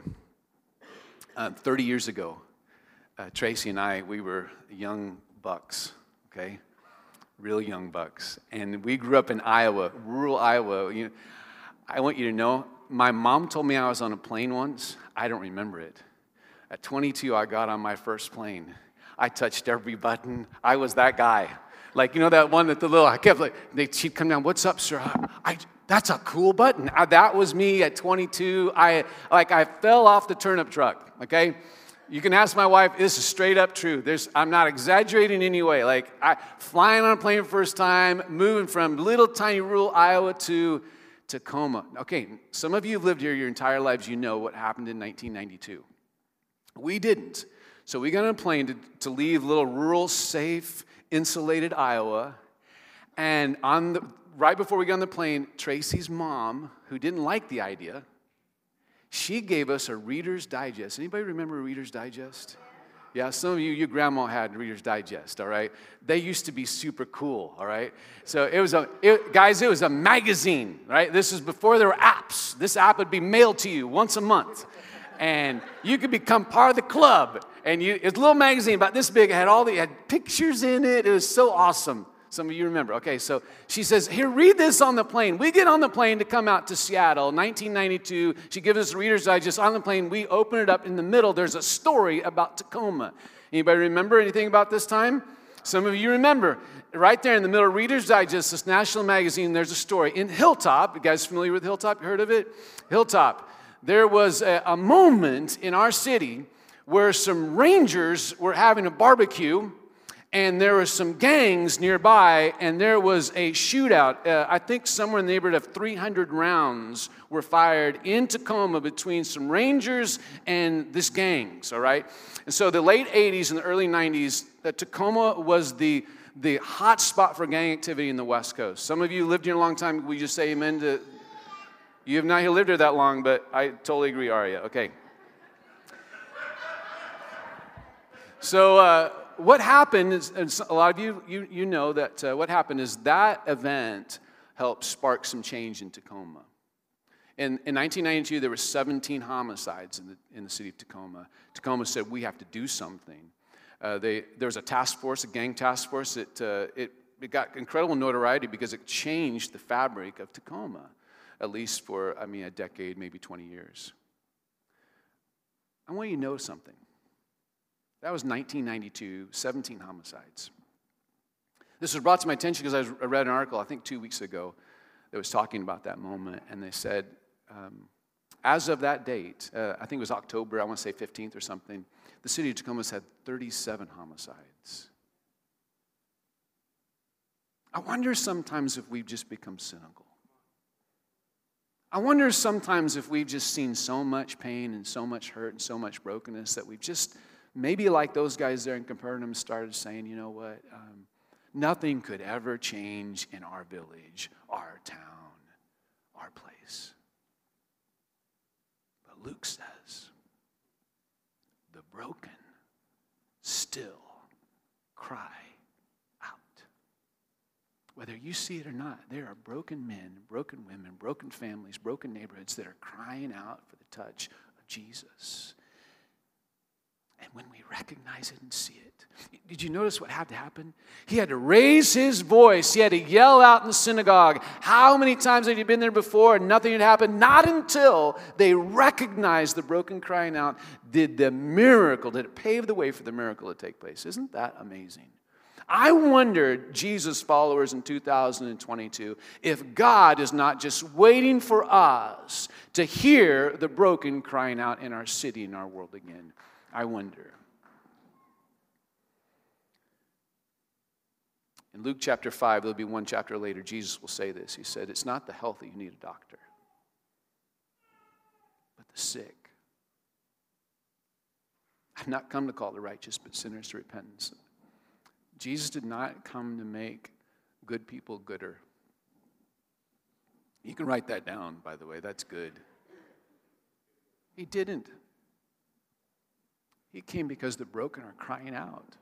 30 years ago, Tracy and I, we were young bucks, okay? Real young bucks. And we grew up in Iowa, rural Iowa. I want you to know, my mom told me I was on a plane once. I don't remember it. At 22, I got on my first plane. I touched every button. I was that guy. Like, you know that one that I kept like, she'd come down, what's up, sir? That's a cool button. That was me at 22. I fell off the turnip truck, okay? You can ask my wife, this is straight up true. I'm not exaggerating in any way. Like, flying on a plane first time, moving from little tiny rural Iowa to Tacoma. Okay, some of you have lived here your entire lives. You know what happened in 1992. We didn't. So we got on a plane to leave little rural, safe, insulated Iowa. And right before we got on the plane, Tracy's mom, who didn't like the idea, she gave us a Reader's Digest. Anybody remember Reader's Digest? Yeah, some of you, your grandma had Reader's Digest, all right? They used to be super cool, all right? So it was a magazine, right? This is before there were apps. This app would be mailed to you once a month. And you could become part of the club. And it's a little magazine about this big. It had pictures in it. It was so awesome. Some of you remember. Okay, so she says, here, read this on the plane. We get on the plane to come out to Seattle, 1992. She gives us a Reader's Digest on the plane. We open it up. In the middle, there's a story about Tacoma. Anybody remember anything about this time? Some of you remember. Right there in the middle of Reader's Digest, this national magazine, there's a story. In Hilltop, you guys familiar with Hilltop? You heard of it? Hilltop. There was a moment in our city where some rangers were having a barbecue, and there were some gangs nearby, and there was a shootout. I think somewhere in the neighborhood of 300 rounds were fired in Tacoma between some rangers and this gangs, all right? And so the late 80s and the early 90s, Tacoma was the hot spot for gang activity in the West Coast. Some of you lived here a long time. We just say amen to... You have not lived here that long, but I totally agree, Aria. Okay. So what happened is, and a lot of you know that what happened is that event helped spark some change in Tacoma. In 1992, there were 17 homicides in the city of Tacoma. Tacoma said, we have to do something. There was a task force, a gang task force. It got incredible notoriety because it changed the fabric of Tacoma, at least for, a decade, maybe 20 years. I want you to know something. That was 1992, 17 homicides. This was brought to my attention because I read an article, I think 2 weeks ago, that was talking about that moment, and they said, as of that date, I think it was October, I want to say 15th or something, the city of Tacoma has had 37 homicides. I wonder sometimes if we've just become cynical. I wonder sometimes if we've just seen so much pain and so much hurt and so much brokenness that we've just, maybe like those guys there in Capernaum, started saying, you know what, nothing could ever change in our village, our town, our place. But Luke says, the broken still cry out. Whether you see it or not, there are broken men, broken women, broken families, broken neighborhoods that are crying out for the touch of Jesus. And when we recognize it and see it, did you notice what had to happen? He had to raise his voice. He had to yell out in the synagogue. How many times had he been there before and nothing had happened? Not until they recognized the broken crying out did the miracle, did it pave the way for the miracle to take place. Isn't that amazing? I wonder, Jesus followers in 2022, if God is not just waiting for us to hear the broken crying out in our city and our world again. I wonder. In Luke chapter 5, there'll be one chapter later, Jesus will say this. He said, it's not the healthy you need a doctor, but the sick. I've not come to call the righteous, but sinners to repentance. Jesus did not come to make good people gooder. You can write that down, by the way. That's good. He didn't. He came because the broken are crying out.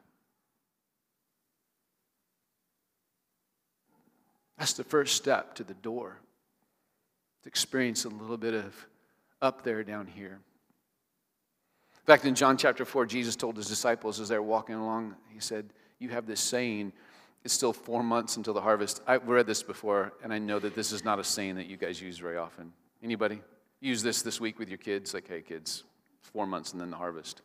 That's the first step to the door. To experience a little bit of up there, down here. In fact, in John chapter 4, Jesus told his disciples as they were walking along, he said, you have this saying, it's still 4 months until the harvest. I've read this before, and I know that this is not a saying that you guys use very often. Anybody? Use this week with your kids? Like, hey kids, 4 months and then the harvest.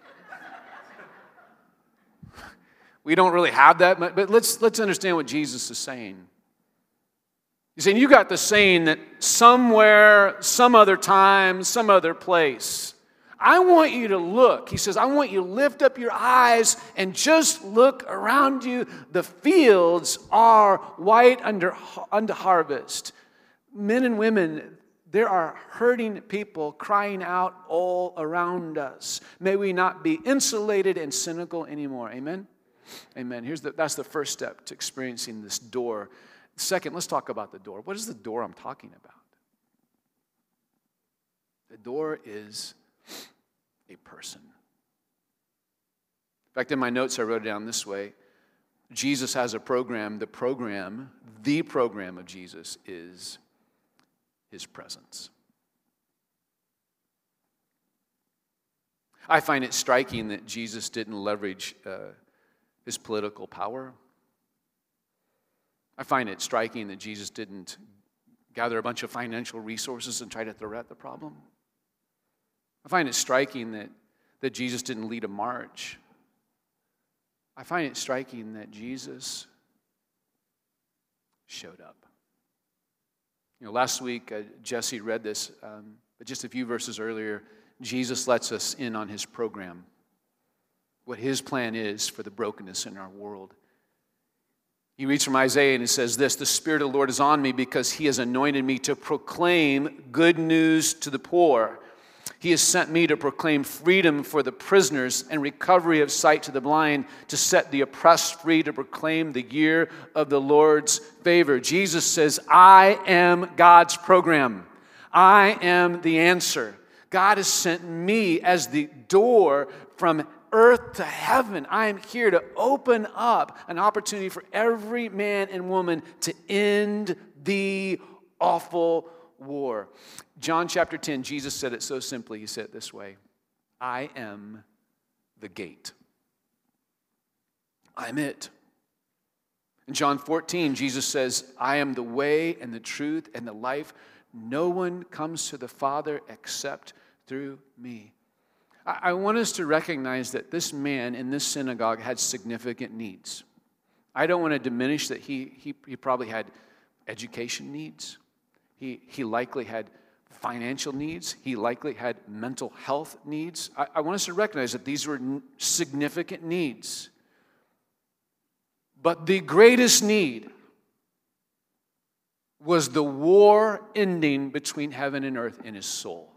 We don't really have that, but let's understand what Jesus is saying. He's saying, you got the saying that somewhere, some other time, some other place. I want you to look. He says, I want you to lift up your eyes and just look around you. The fields are white unto harvest. Men and women, there are hurting people crying out all around us. May we not be insulated and cynical anymore. Amen? Amen. That's the first step to experiencing this door. Second, let's talk about the door. What is the door I'm talking about? The door is a person. In fact, in my notes, I wrote it down this way. Jesus has a program. The program of Jesus is his presence. I find it striking that Jesus didn't leverage his political power. I find it striking that Jesus didn't gather a bunch of financial resources and try to throw at the problem. I find it striking that Jesus didn't lead a march. I find it striking that Jesus showed up. Last week, Jesse read this, but just a few verses earlier, Jesus lets us in on his program, what his plan is for the brokenness in our world. He reads from Isaiah and it says this, the Spirit of the Lord is on me because he has anointed me to proclaim good news to the poor. He has sent me to proclaim freedom for the prisoners and recovery of sight to the blind, to set the oppressed free, to proclaim the year of the Lord's favor. Jesus says, I am God's program. I am the answer. God has sent me as the door from earth to heaven. I am here to open up an opportunity for every man and woman to end the awful war. John chapter 10, Jesus said it so simply. He said it this way: I am the gate. I'm it. In John 14, Jesus says, I am the way and the truth and the life. No one comes to the Father except through me. I want us to recognize that this man in this synagogue had significant needs. I don't want to diminish that he probably had education needs. He likely had financial needs. He likely had mental health needs. I want us to recognize that these were significant needs. But the greatest need was the war ending between heaven and earth in his soul.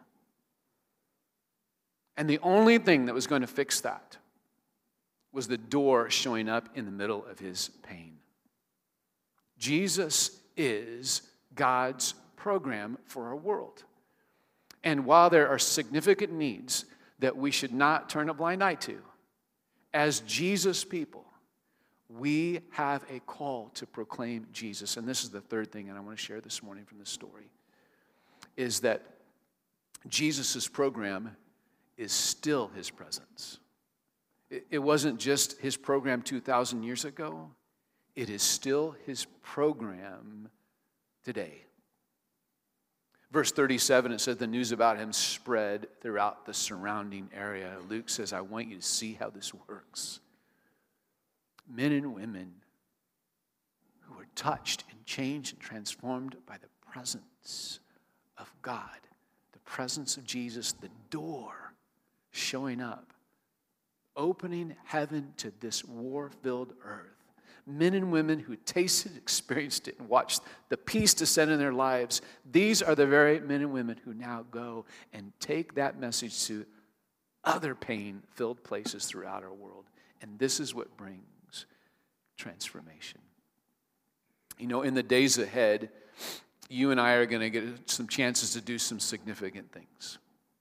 And the only thing that was going to fix that was the door showing up in the middle of his pain. Jesus is God's program for our world. And while there are significant needs that we should not turn a blind eye to, as Jesus people, we have a call to proclaim Jesus. And this is the third thing, and I want to share this morning from this story, is that Jesus' program is still his presence. It wasn't just his program 2,000 years ago. It is still his program today. Verse 37, it said the news about him spread throughout the surrounding area. Luke says, I want you to see how this works. Men and women who were touched and changed and transformed by the presence of God, the presence of Jesus, the door showing up, opening heaven to this war-filled earth. Men and women who tasted, experienced it, and watched the peace descend in their lives. These are the very men and women who now go and take that message to other pain-filled places throughout our world. And this is what brings transformation. You know, in the days ahead, you and I are going to get some chances to do some significant things.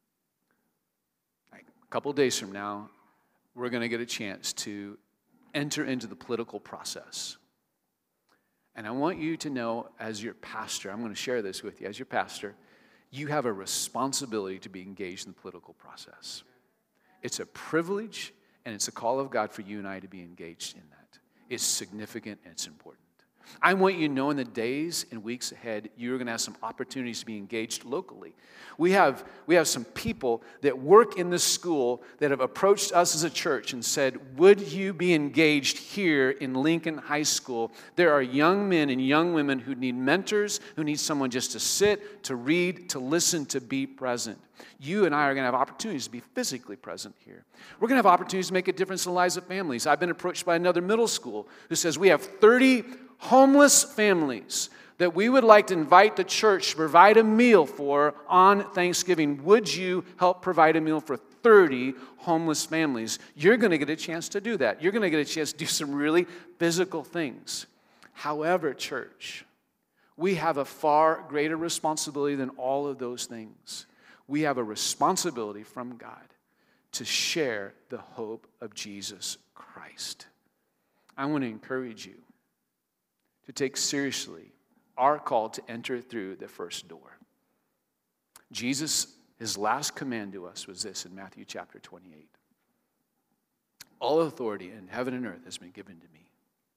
Like a couple days from now, we're going to get a chance to enter into the political process. And I want you to know, as your pastor, I'm going to share this with you, as your pastor, you have a responsibility to be engaged in the political process. It's a privilege and it's a call of God for you and I to be engaged in that. It's significant and it's important. I want you to know in the days and weeks ahead, you're going to have some opportunities to be engaged locally. We have some people that work in this school that have approached us as a church and said, would you be engaged here in Lincoln High School? There are young men and young women who need mentors, who need someone just to sit, to read, to listen, to be present. You and I are going to have opportunities to be physically present here. We're going to have opportunities to make a difference in the lives of families. I've been approached by another middle school who says we have 30 homeless families that we would like to invite the church to provide a meal for on Thanksgiving. Would you help provide a meal for 30 homeless families? You're going to get a chance to do that. You're going to get a chance to do some really physical things. However, church, we have a far greater responsibility than all of those things. We have a responsibility from God to share the hope of Jesus Christ. I want to encourage you to take seriously our call to enter through the first door. Jesus, his last command to us was this in Matthew chapter 28. All authority in heaven and earth has been given to me.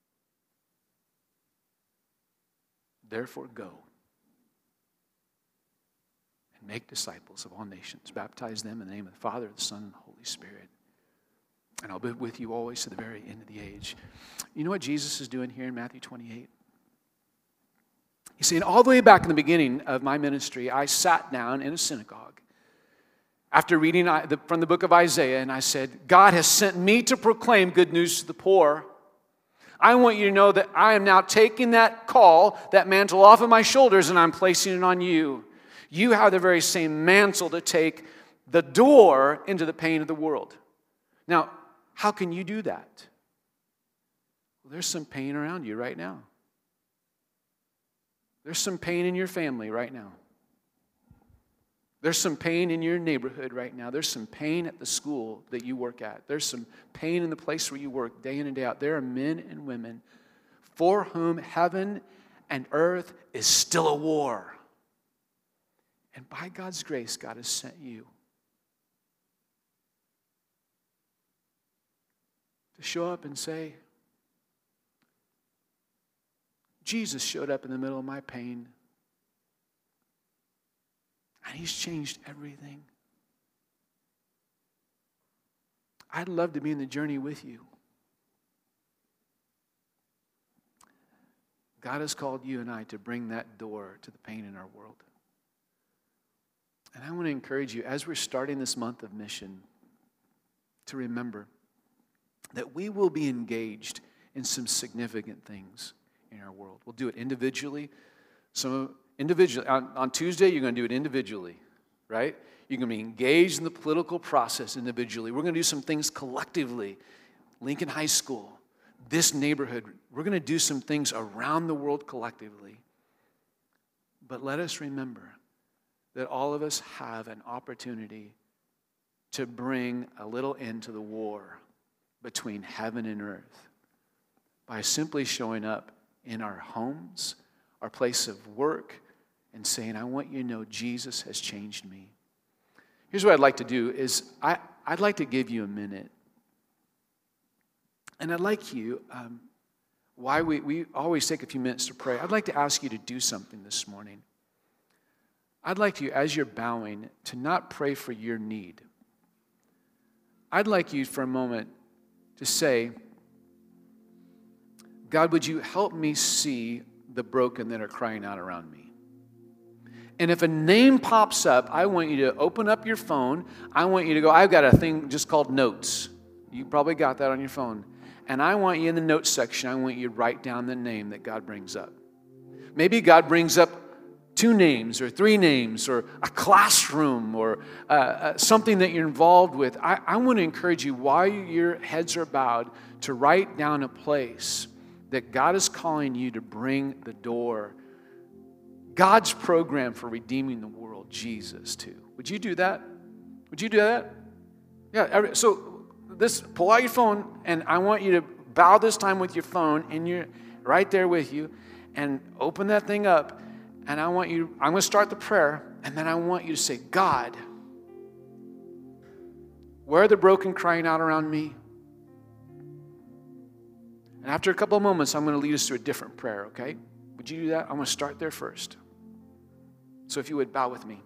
Therefore go and make disciples of all nations. Baptize them in the name of the Father, the Son, and the Holy Spirit. And I'll be with you always to the very end of the age. You know what Jesus is doing here in Matthew 28? You see, all the way back in the beginning of my ministry, I sat down in a synagogue after reading from the book of Isaiah, and I said, God has sent me to proclaim good news to the poor. I want you to know that I am now taking that call, that mantle off of my shoulders, and I'm placing it on you. You have the very same mantle to take the door into the pain of the world. Now, how can you do that? Well, there's some pain around you right now. There's some pain in your family right now. There's some pain in your neighborhood right now. There's some pain at the school that you work at. There's some pain in the place where you work day in and day out. There are men and women for whom heaven and earth is still a war. And by God's grace, God has sent you to show up and say, Jesus showed up in the middle of my pain, and he's changed everything. I'd love to be in the journey with you. God has called you and I to bring that door to the pain in our world. And I want to encourage you, as we're starting this month of mission, to remember that we will be engaged in some significant things in our world. We'll do it individually. On Tuesday, you're going to do it individually, right? You're going to be engaged in the political process individually. We're going to do some things collectively. Lincoln High School, this neighborhood, we're going to do some things around the world collectively. But let us remember that all of us have an opportunity to bring a little end to the war between heaven and earth by simply showing up in our homes, our place of work, and saying, I want you to know Jesus has changed me. Here's what I'd like to do is I'd like to give you a minute. And I'd like you, why we always take a few minutes to pray, I'd like to ask you to do something this morning. I'd like you, as you're bowing, to not pray for your need. I'd like you for a moment to say, God, would you help me see the broken that are crying out around me? And if a name pops up, I want you to open up your phone. I want you to go, I've got a thing just called notes. You probably got that on your phone. And I want you in the notes section, I want you to write down the name that God brings up. Maybe God brings up 2 names or 3 names or a classroom or something that you're involved with. I want to encourage you, while your heads are bowed, to write down a place that God is calling you to bring the door, God's program for redeeming the world, Jesus, to. Would you do that? Would you do that? Yeah, so pull out your phone, and I want you to bow this time with your phone, and you're right there with you, and open that thing up, and I'm going to start the prayer, and then I want you to say, God, where are the broken crying out around me? And after a couple of moments, I'm going to lead us to a different prayer, okay? Would you do that? I'm going to start there first. So if you would bow with me.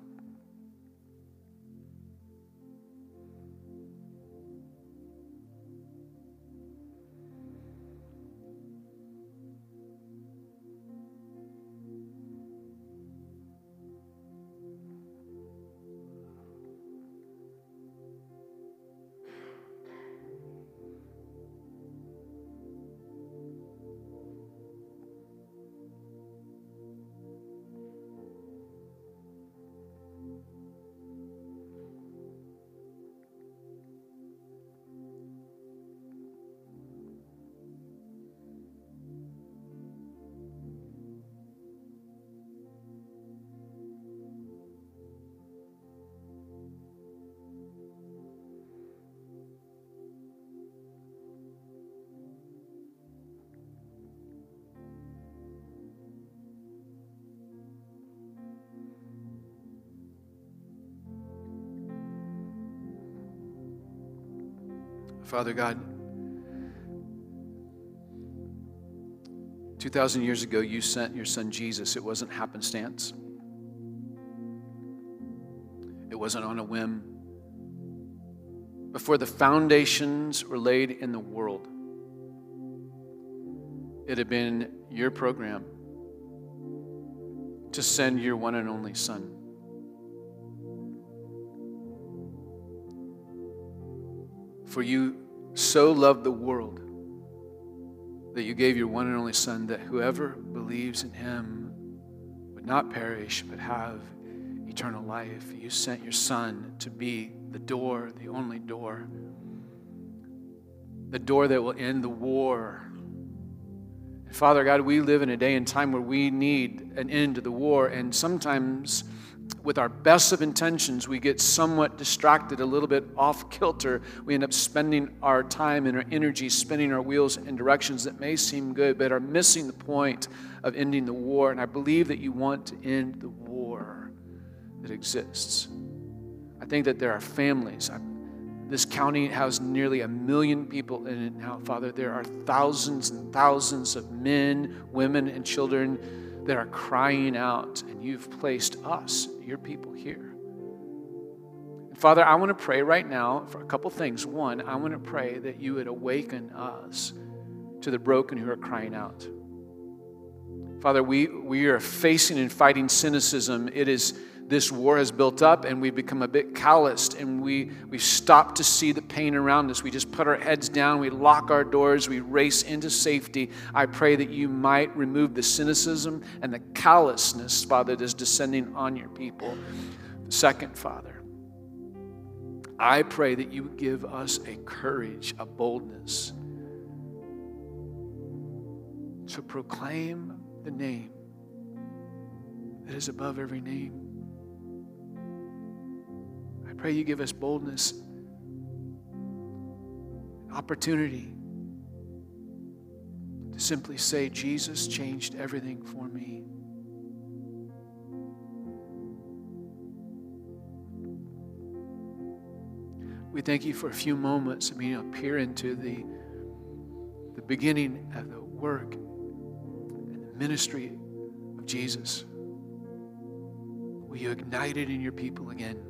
Father God, 2,000 years ago, you sent your son Jesus. It wasn't happenstance. It wasn't on a whim. Before the foundations were laid in the world, it had been your program to send your one and only son. For you so loved the world that you gave your one and only son, that whoever believes in him would not perish but have eternal life. You sent your son to be the door, the only door, the door that will end the war. And Father God, we live in a day and time where we need an end to the war, and sometimes with our best of intentions, we get somewhat distracted, a little bit off kilter. We end up spending our time and our energy, spinning our wheels in directions that may seem good, but are missing the point of ending the war. And I believe that you want to end the war that exists. I think that there are families. This county has nearly 1 million people in it now, Father. There are thousands and thousands of men, women, and children that are crying out, and you've placed us, your people, here. And Father, I want to pray right now for a couple things. One, I want to pray that you would awaken us to the broken who are crying out. Father, we are facing and fighting cynicism. This war has built up, and we've become a bit calloused, and we've stopped to see the pain around us. We just put our heads down, we lock our doors, we race into safety. I pray that you might remove the cynicism and the callousness, Father, that is descending on your people. Second, Father, I pray that you would give us a courage, a boldness to proclaim the name that is above every name. I pray you give us boldness, opportunity to simply say, Jesus changed everything for me. We thank you for a few moments. Peer into the beginning of the work and the ministry of Jesus. Will you ignite it in your people again?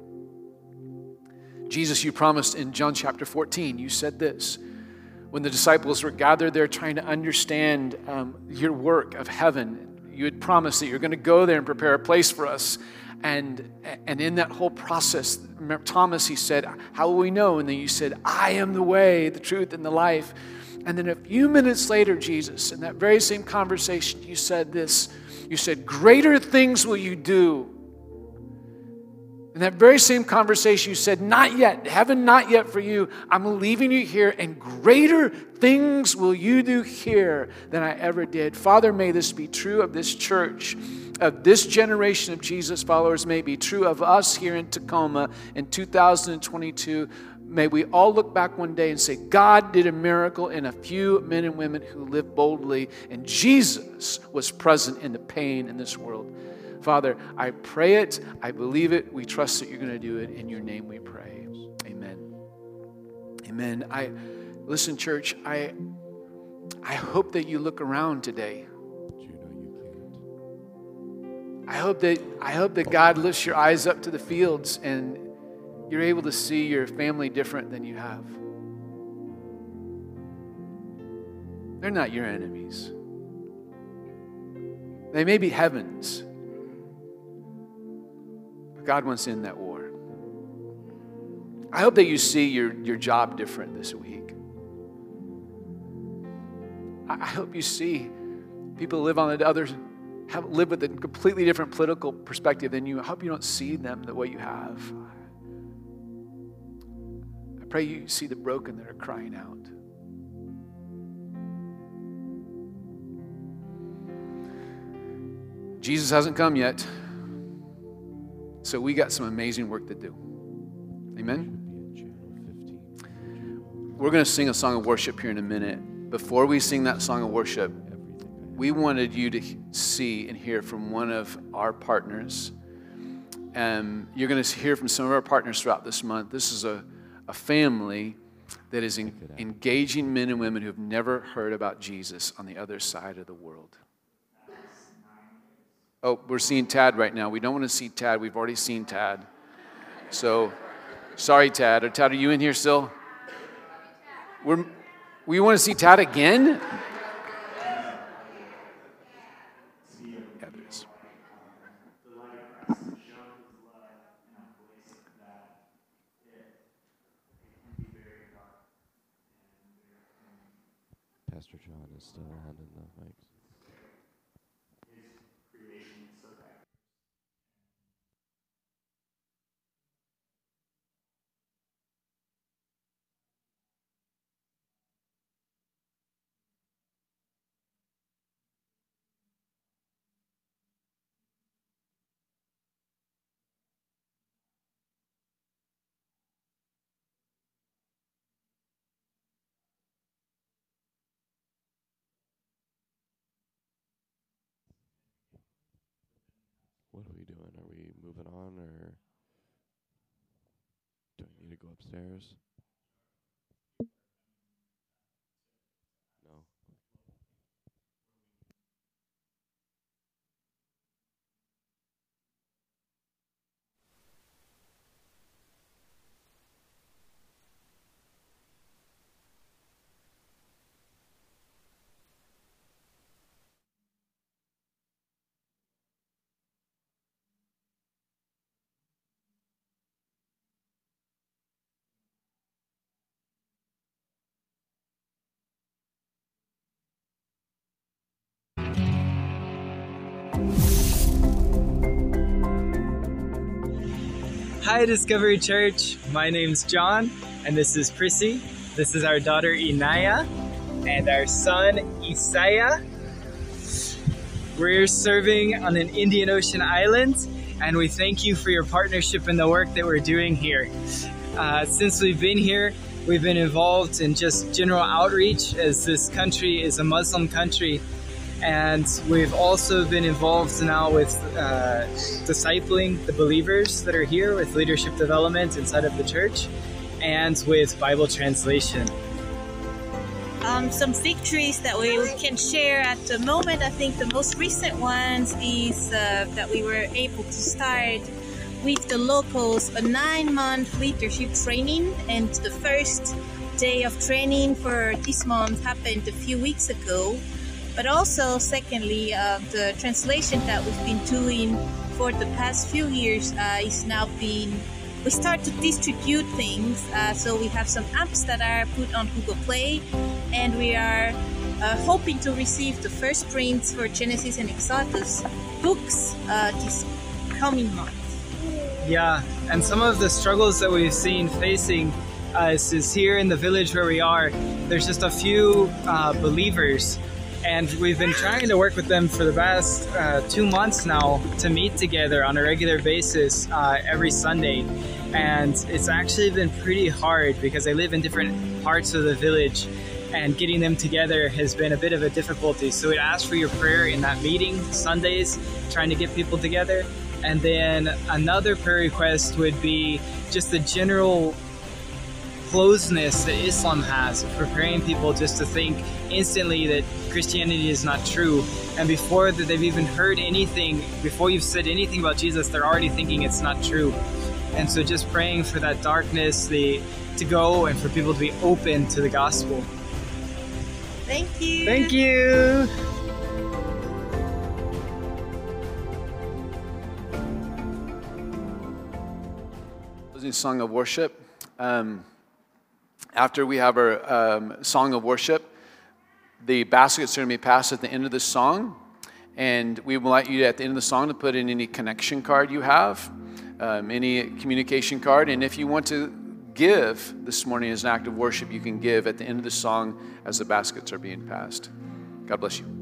Jesus, you promised in John chapter 14, you said this, when the disciples were gathered there trying to understand your work of heaven, you had promised that you're going to go there and prepare a place for us. And in that whole process, remember Thomas, he said, how will we know? And then you said, I am the way, the truth, and the life. And then a few minutes later, Jesus, in that very same conversation, you said this, you said, greater things will you do. In that very same conversation, you said, not yet, heaven not yet for you. I'm leaving you here, and greater things will you do here than I ever did. Father, may this be true of this church, of this generation of Jesus followers. May it be true of us here in Tacoma in 2022. May we all look back one day and say, God did a miracle in a few men and women who lived boldly, and Jesus was present in the pain in this world. Father, I pray it, I believe it, we trust that you're going to do it. In your name we pray. Amen. Amen. Listen, church, I hope that you look around today. I hope that God lifts your eyes up to the fields and you're able to see your family different than you have. They're not your enemies. They may be heavens. God wants to end that war. I hope that you see your job different this week. I hope you see people live on the others, live with a completely different political perspective than you. I hope you don't see them the way you have. I pray you see the broken that are crying out. Jesus hasn't come yet. So we got some amazing work to do. Amen? We're going to sing a song of worship here in a minute. Before we sing that song of worship, we wanted you to see and hear from one of our partners. You're going to hear from some of our partners throughout this month. This is a family that is engaging men and women who have never heard about Jesus on the other side of the world. Oh, we're seeing Tad right now. We don't want to see Tad. We've already seen Tad. So, sorry, Tad. Tad, are you in here still? We want to see Tad again? Yeah, there is. Pastor John is still handing the mics. moving on, or do I need to go upstairs? No. Hi, Discovery Church. My name's John, and this is Prissy. This is our daughter Inaya, and our son Isaiah. We're serving on an Indian Ocean island, and we thank you for your partnership in the work that we're doing here. Since we've been here, we've been involved in just general outreach, as this country is a Muslim country. And we've also been involved now with discipling the believers that are here, with leadership development inside of the church, and with Bible translation. Some victories that we can share at the moment. I think the most recent ones is that we were able to start with the locals a 9-month leadership training, and the first day of training for this month happened a few weeks ago. But also, secondly, the translation that we've been doing for the past few years is now being, we start to distribute things. So we have some apps that are put on Google Play, and we are hoping to receive the first prints for Genesis and Exodus books this coming month. Yeah, and some of the struggles that we've seen facing us is here in the village where we are. There's just a few believers. And we've been trying to work with them for the past 2 months now to meet together on a regular basis every Sunday. And it's actually been pretty hard because they live in different parts of the village, and getting them together has been a bit of a difficulty. So we ask for your prayer in that meeting Sundays, trying to get people together. And then another prayer request would be just the general closeness that Islam has, preparing people just to think instantly that Christianity is not true, and before that they've even heard anything, before you've said anything about Jesus, they're already thinking it's not true. And so just praying for that darkness to go, and for people to be open to the gospel. Thank you. Thank you. Closing song of worship. After we have our song of worship, the baskets are going to be passed at the end of the song, and we would like you at the end of the song to put in any connection card you have, any communication card, and if you want to give this morning as an act of worship, you can give at the end of the song as the baskets are being passed. God bless you.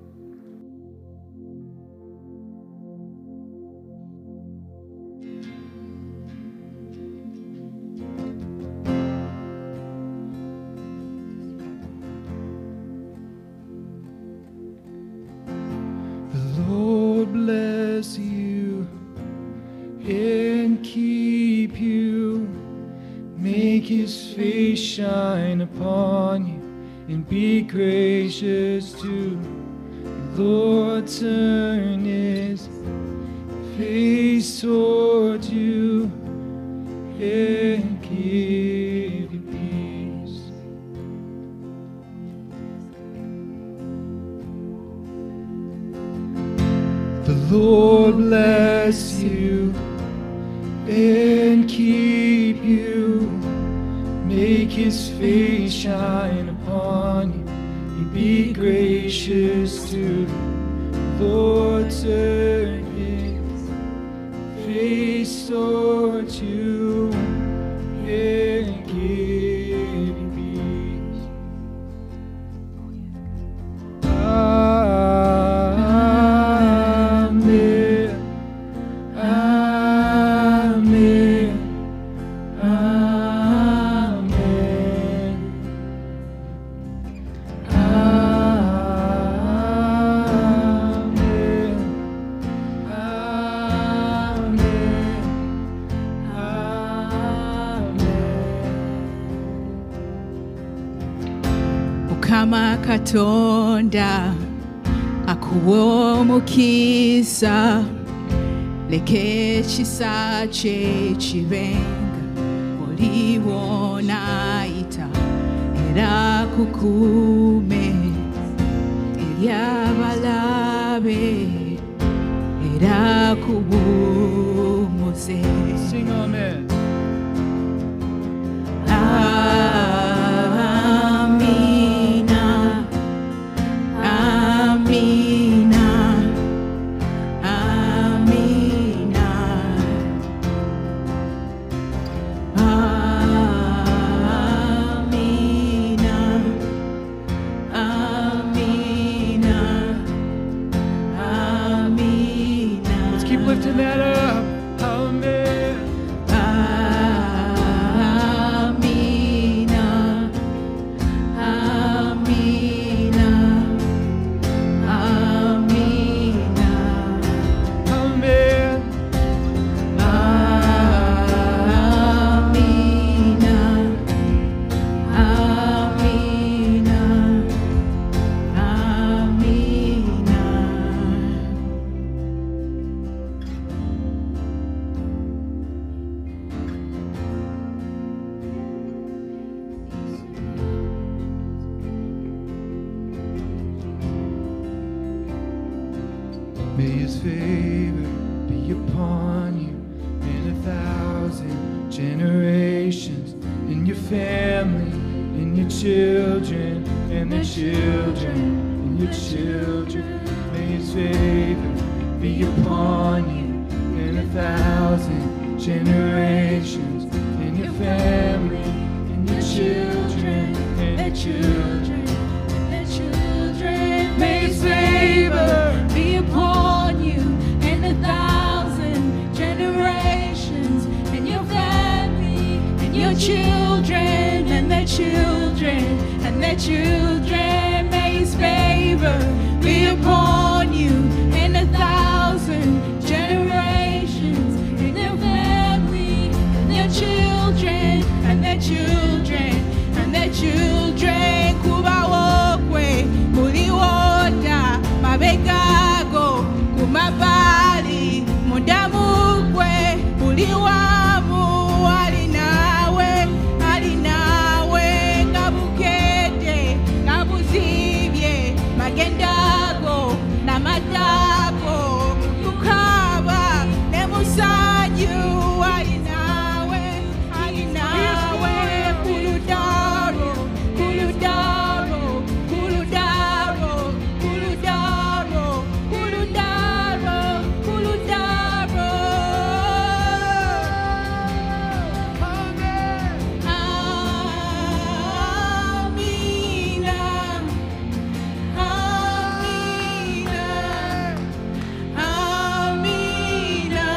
Bless you and keep you, make his face shine upon you and be gracious to you. Lord, turn his face toward you and give you peace. The Lord bless you and keep you, make his face shine upon you and be gracious to you. Lord, turn his face toward you and give you peace. Amen. Mukama Katonda akuwa omukisa leka ekisa kye kibenga buli bw'onaayita era kukuume eri abalabe era kuwummuze. Sing amen. Amina, amina, amina, amina, amina, amina. Let's keep lifting that up. Amen. Amina, amina, amina, Amen. amina, amina, amina. May his favor be upon you in 1,000 generations, in your family, in your children, and their children, and your children. May his favor be upon you in 1,000 generations, in your family, in your children, and their children, and their children. May his favor be upon you in 1,000 generations, and your family, and your children, and their children, and their children. May his favor be upon you in 1,000 generations, and your family, and your children, and their children, and their children. Kuba wokwe muliwota mabekago kumabali mudamukwe muliwamu alinawe ngabukete ngabuzibye magendago namatako kukaba nemusanyu alinawe kuludaro kuludaro kuludaro kuludaro kuludaro kuludaro. Amina, amina,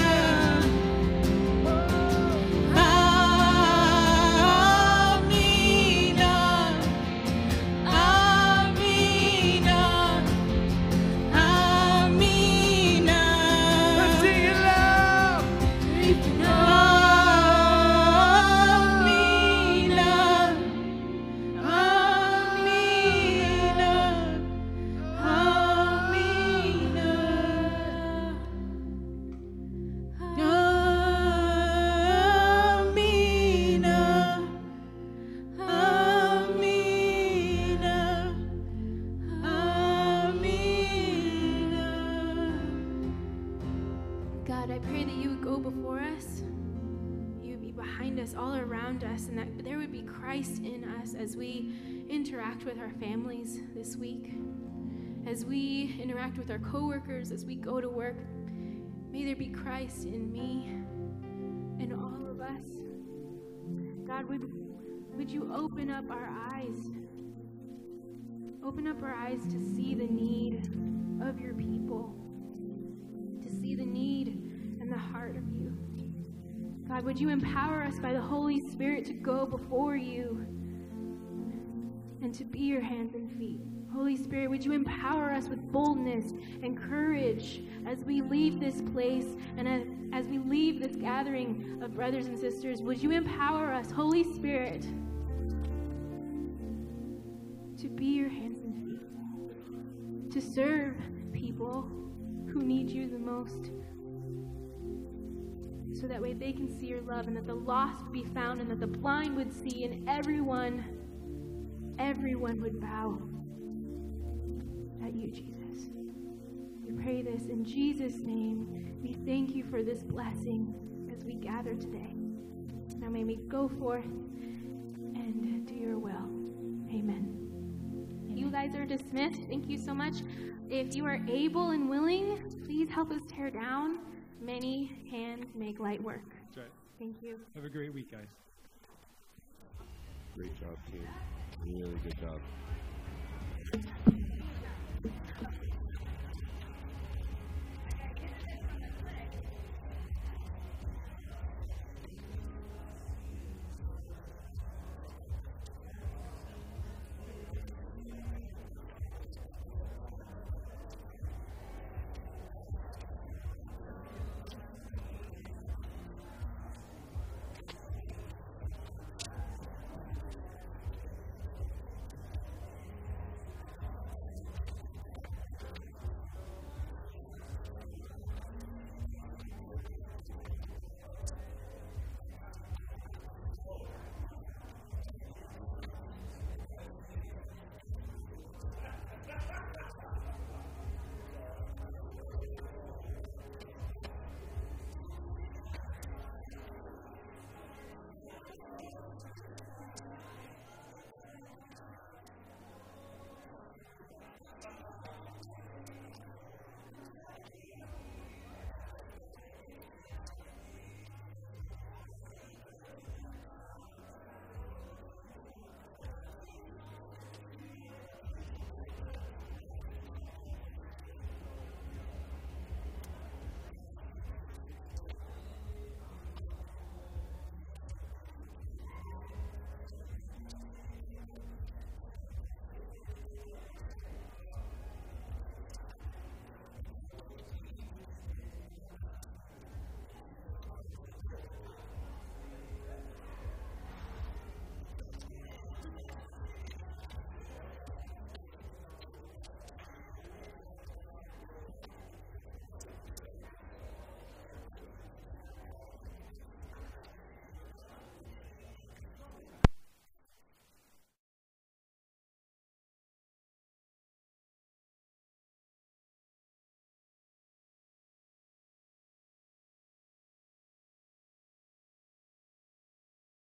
amina, amina, amina. Let's sing it loud. God, I pray that you would go before us, you would be behind us, all around us, and that there would be Christ in us as we interact with our families this week, as we interact with our coworkers, as we go to work. May there be Christ in me and all of us. God, would you open up our eyes? Open up our eyes to see the need of your people, to see the need and the heart of you. God, would you empower us by the Holy Spirit to go before you and to be your hands and feet. Holy Spirit, would you empower us with boldness and courage as we leave this place and as we leave this gathering of brothers and sisters. Would you empower us, Holy Spirit? to be your hands and feet, to serve people who need you the most, so that way they can see your love, and that the lost would be found, and that the blind would see, and everyone would bow at you, Jesus. We pray this in Jesus' name. We thank you for this blessing as we gather today. Now may we go forth and do your will. Amen. You guys are dismissed. Thank you so much. If you are able and willing, please help us tear down. Many hands make light work. That's right. Thank you. Have a great week, guys. Great job, team. Really good job.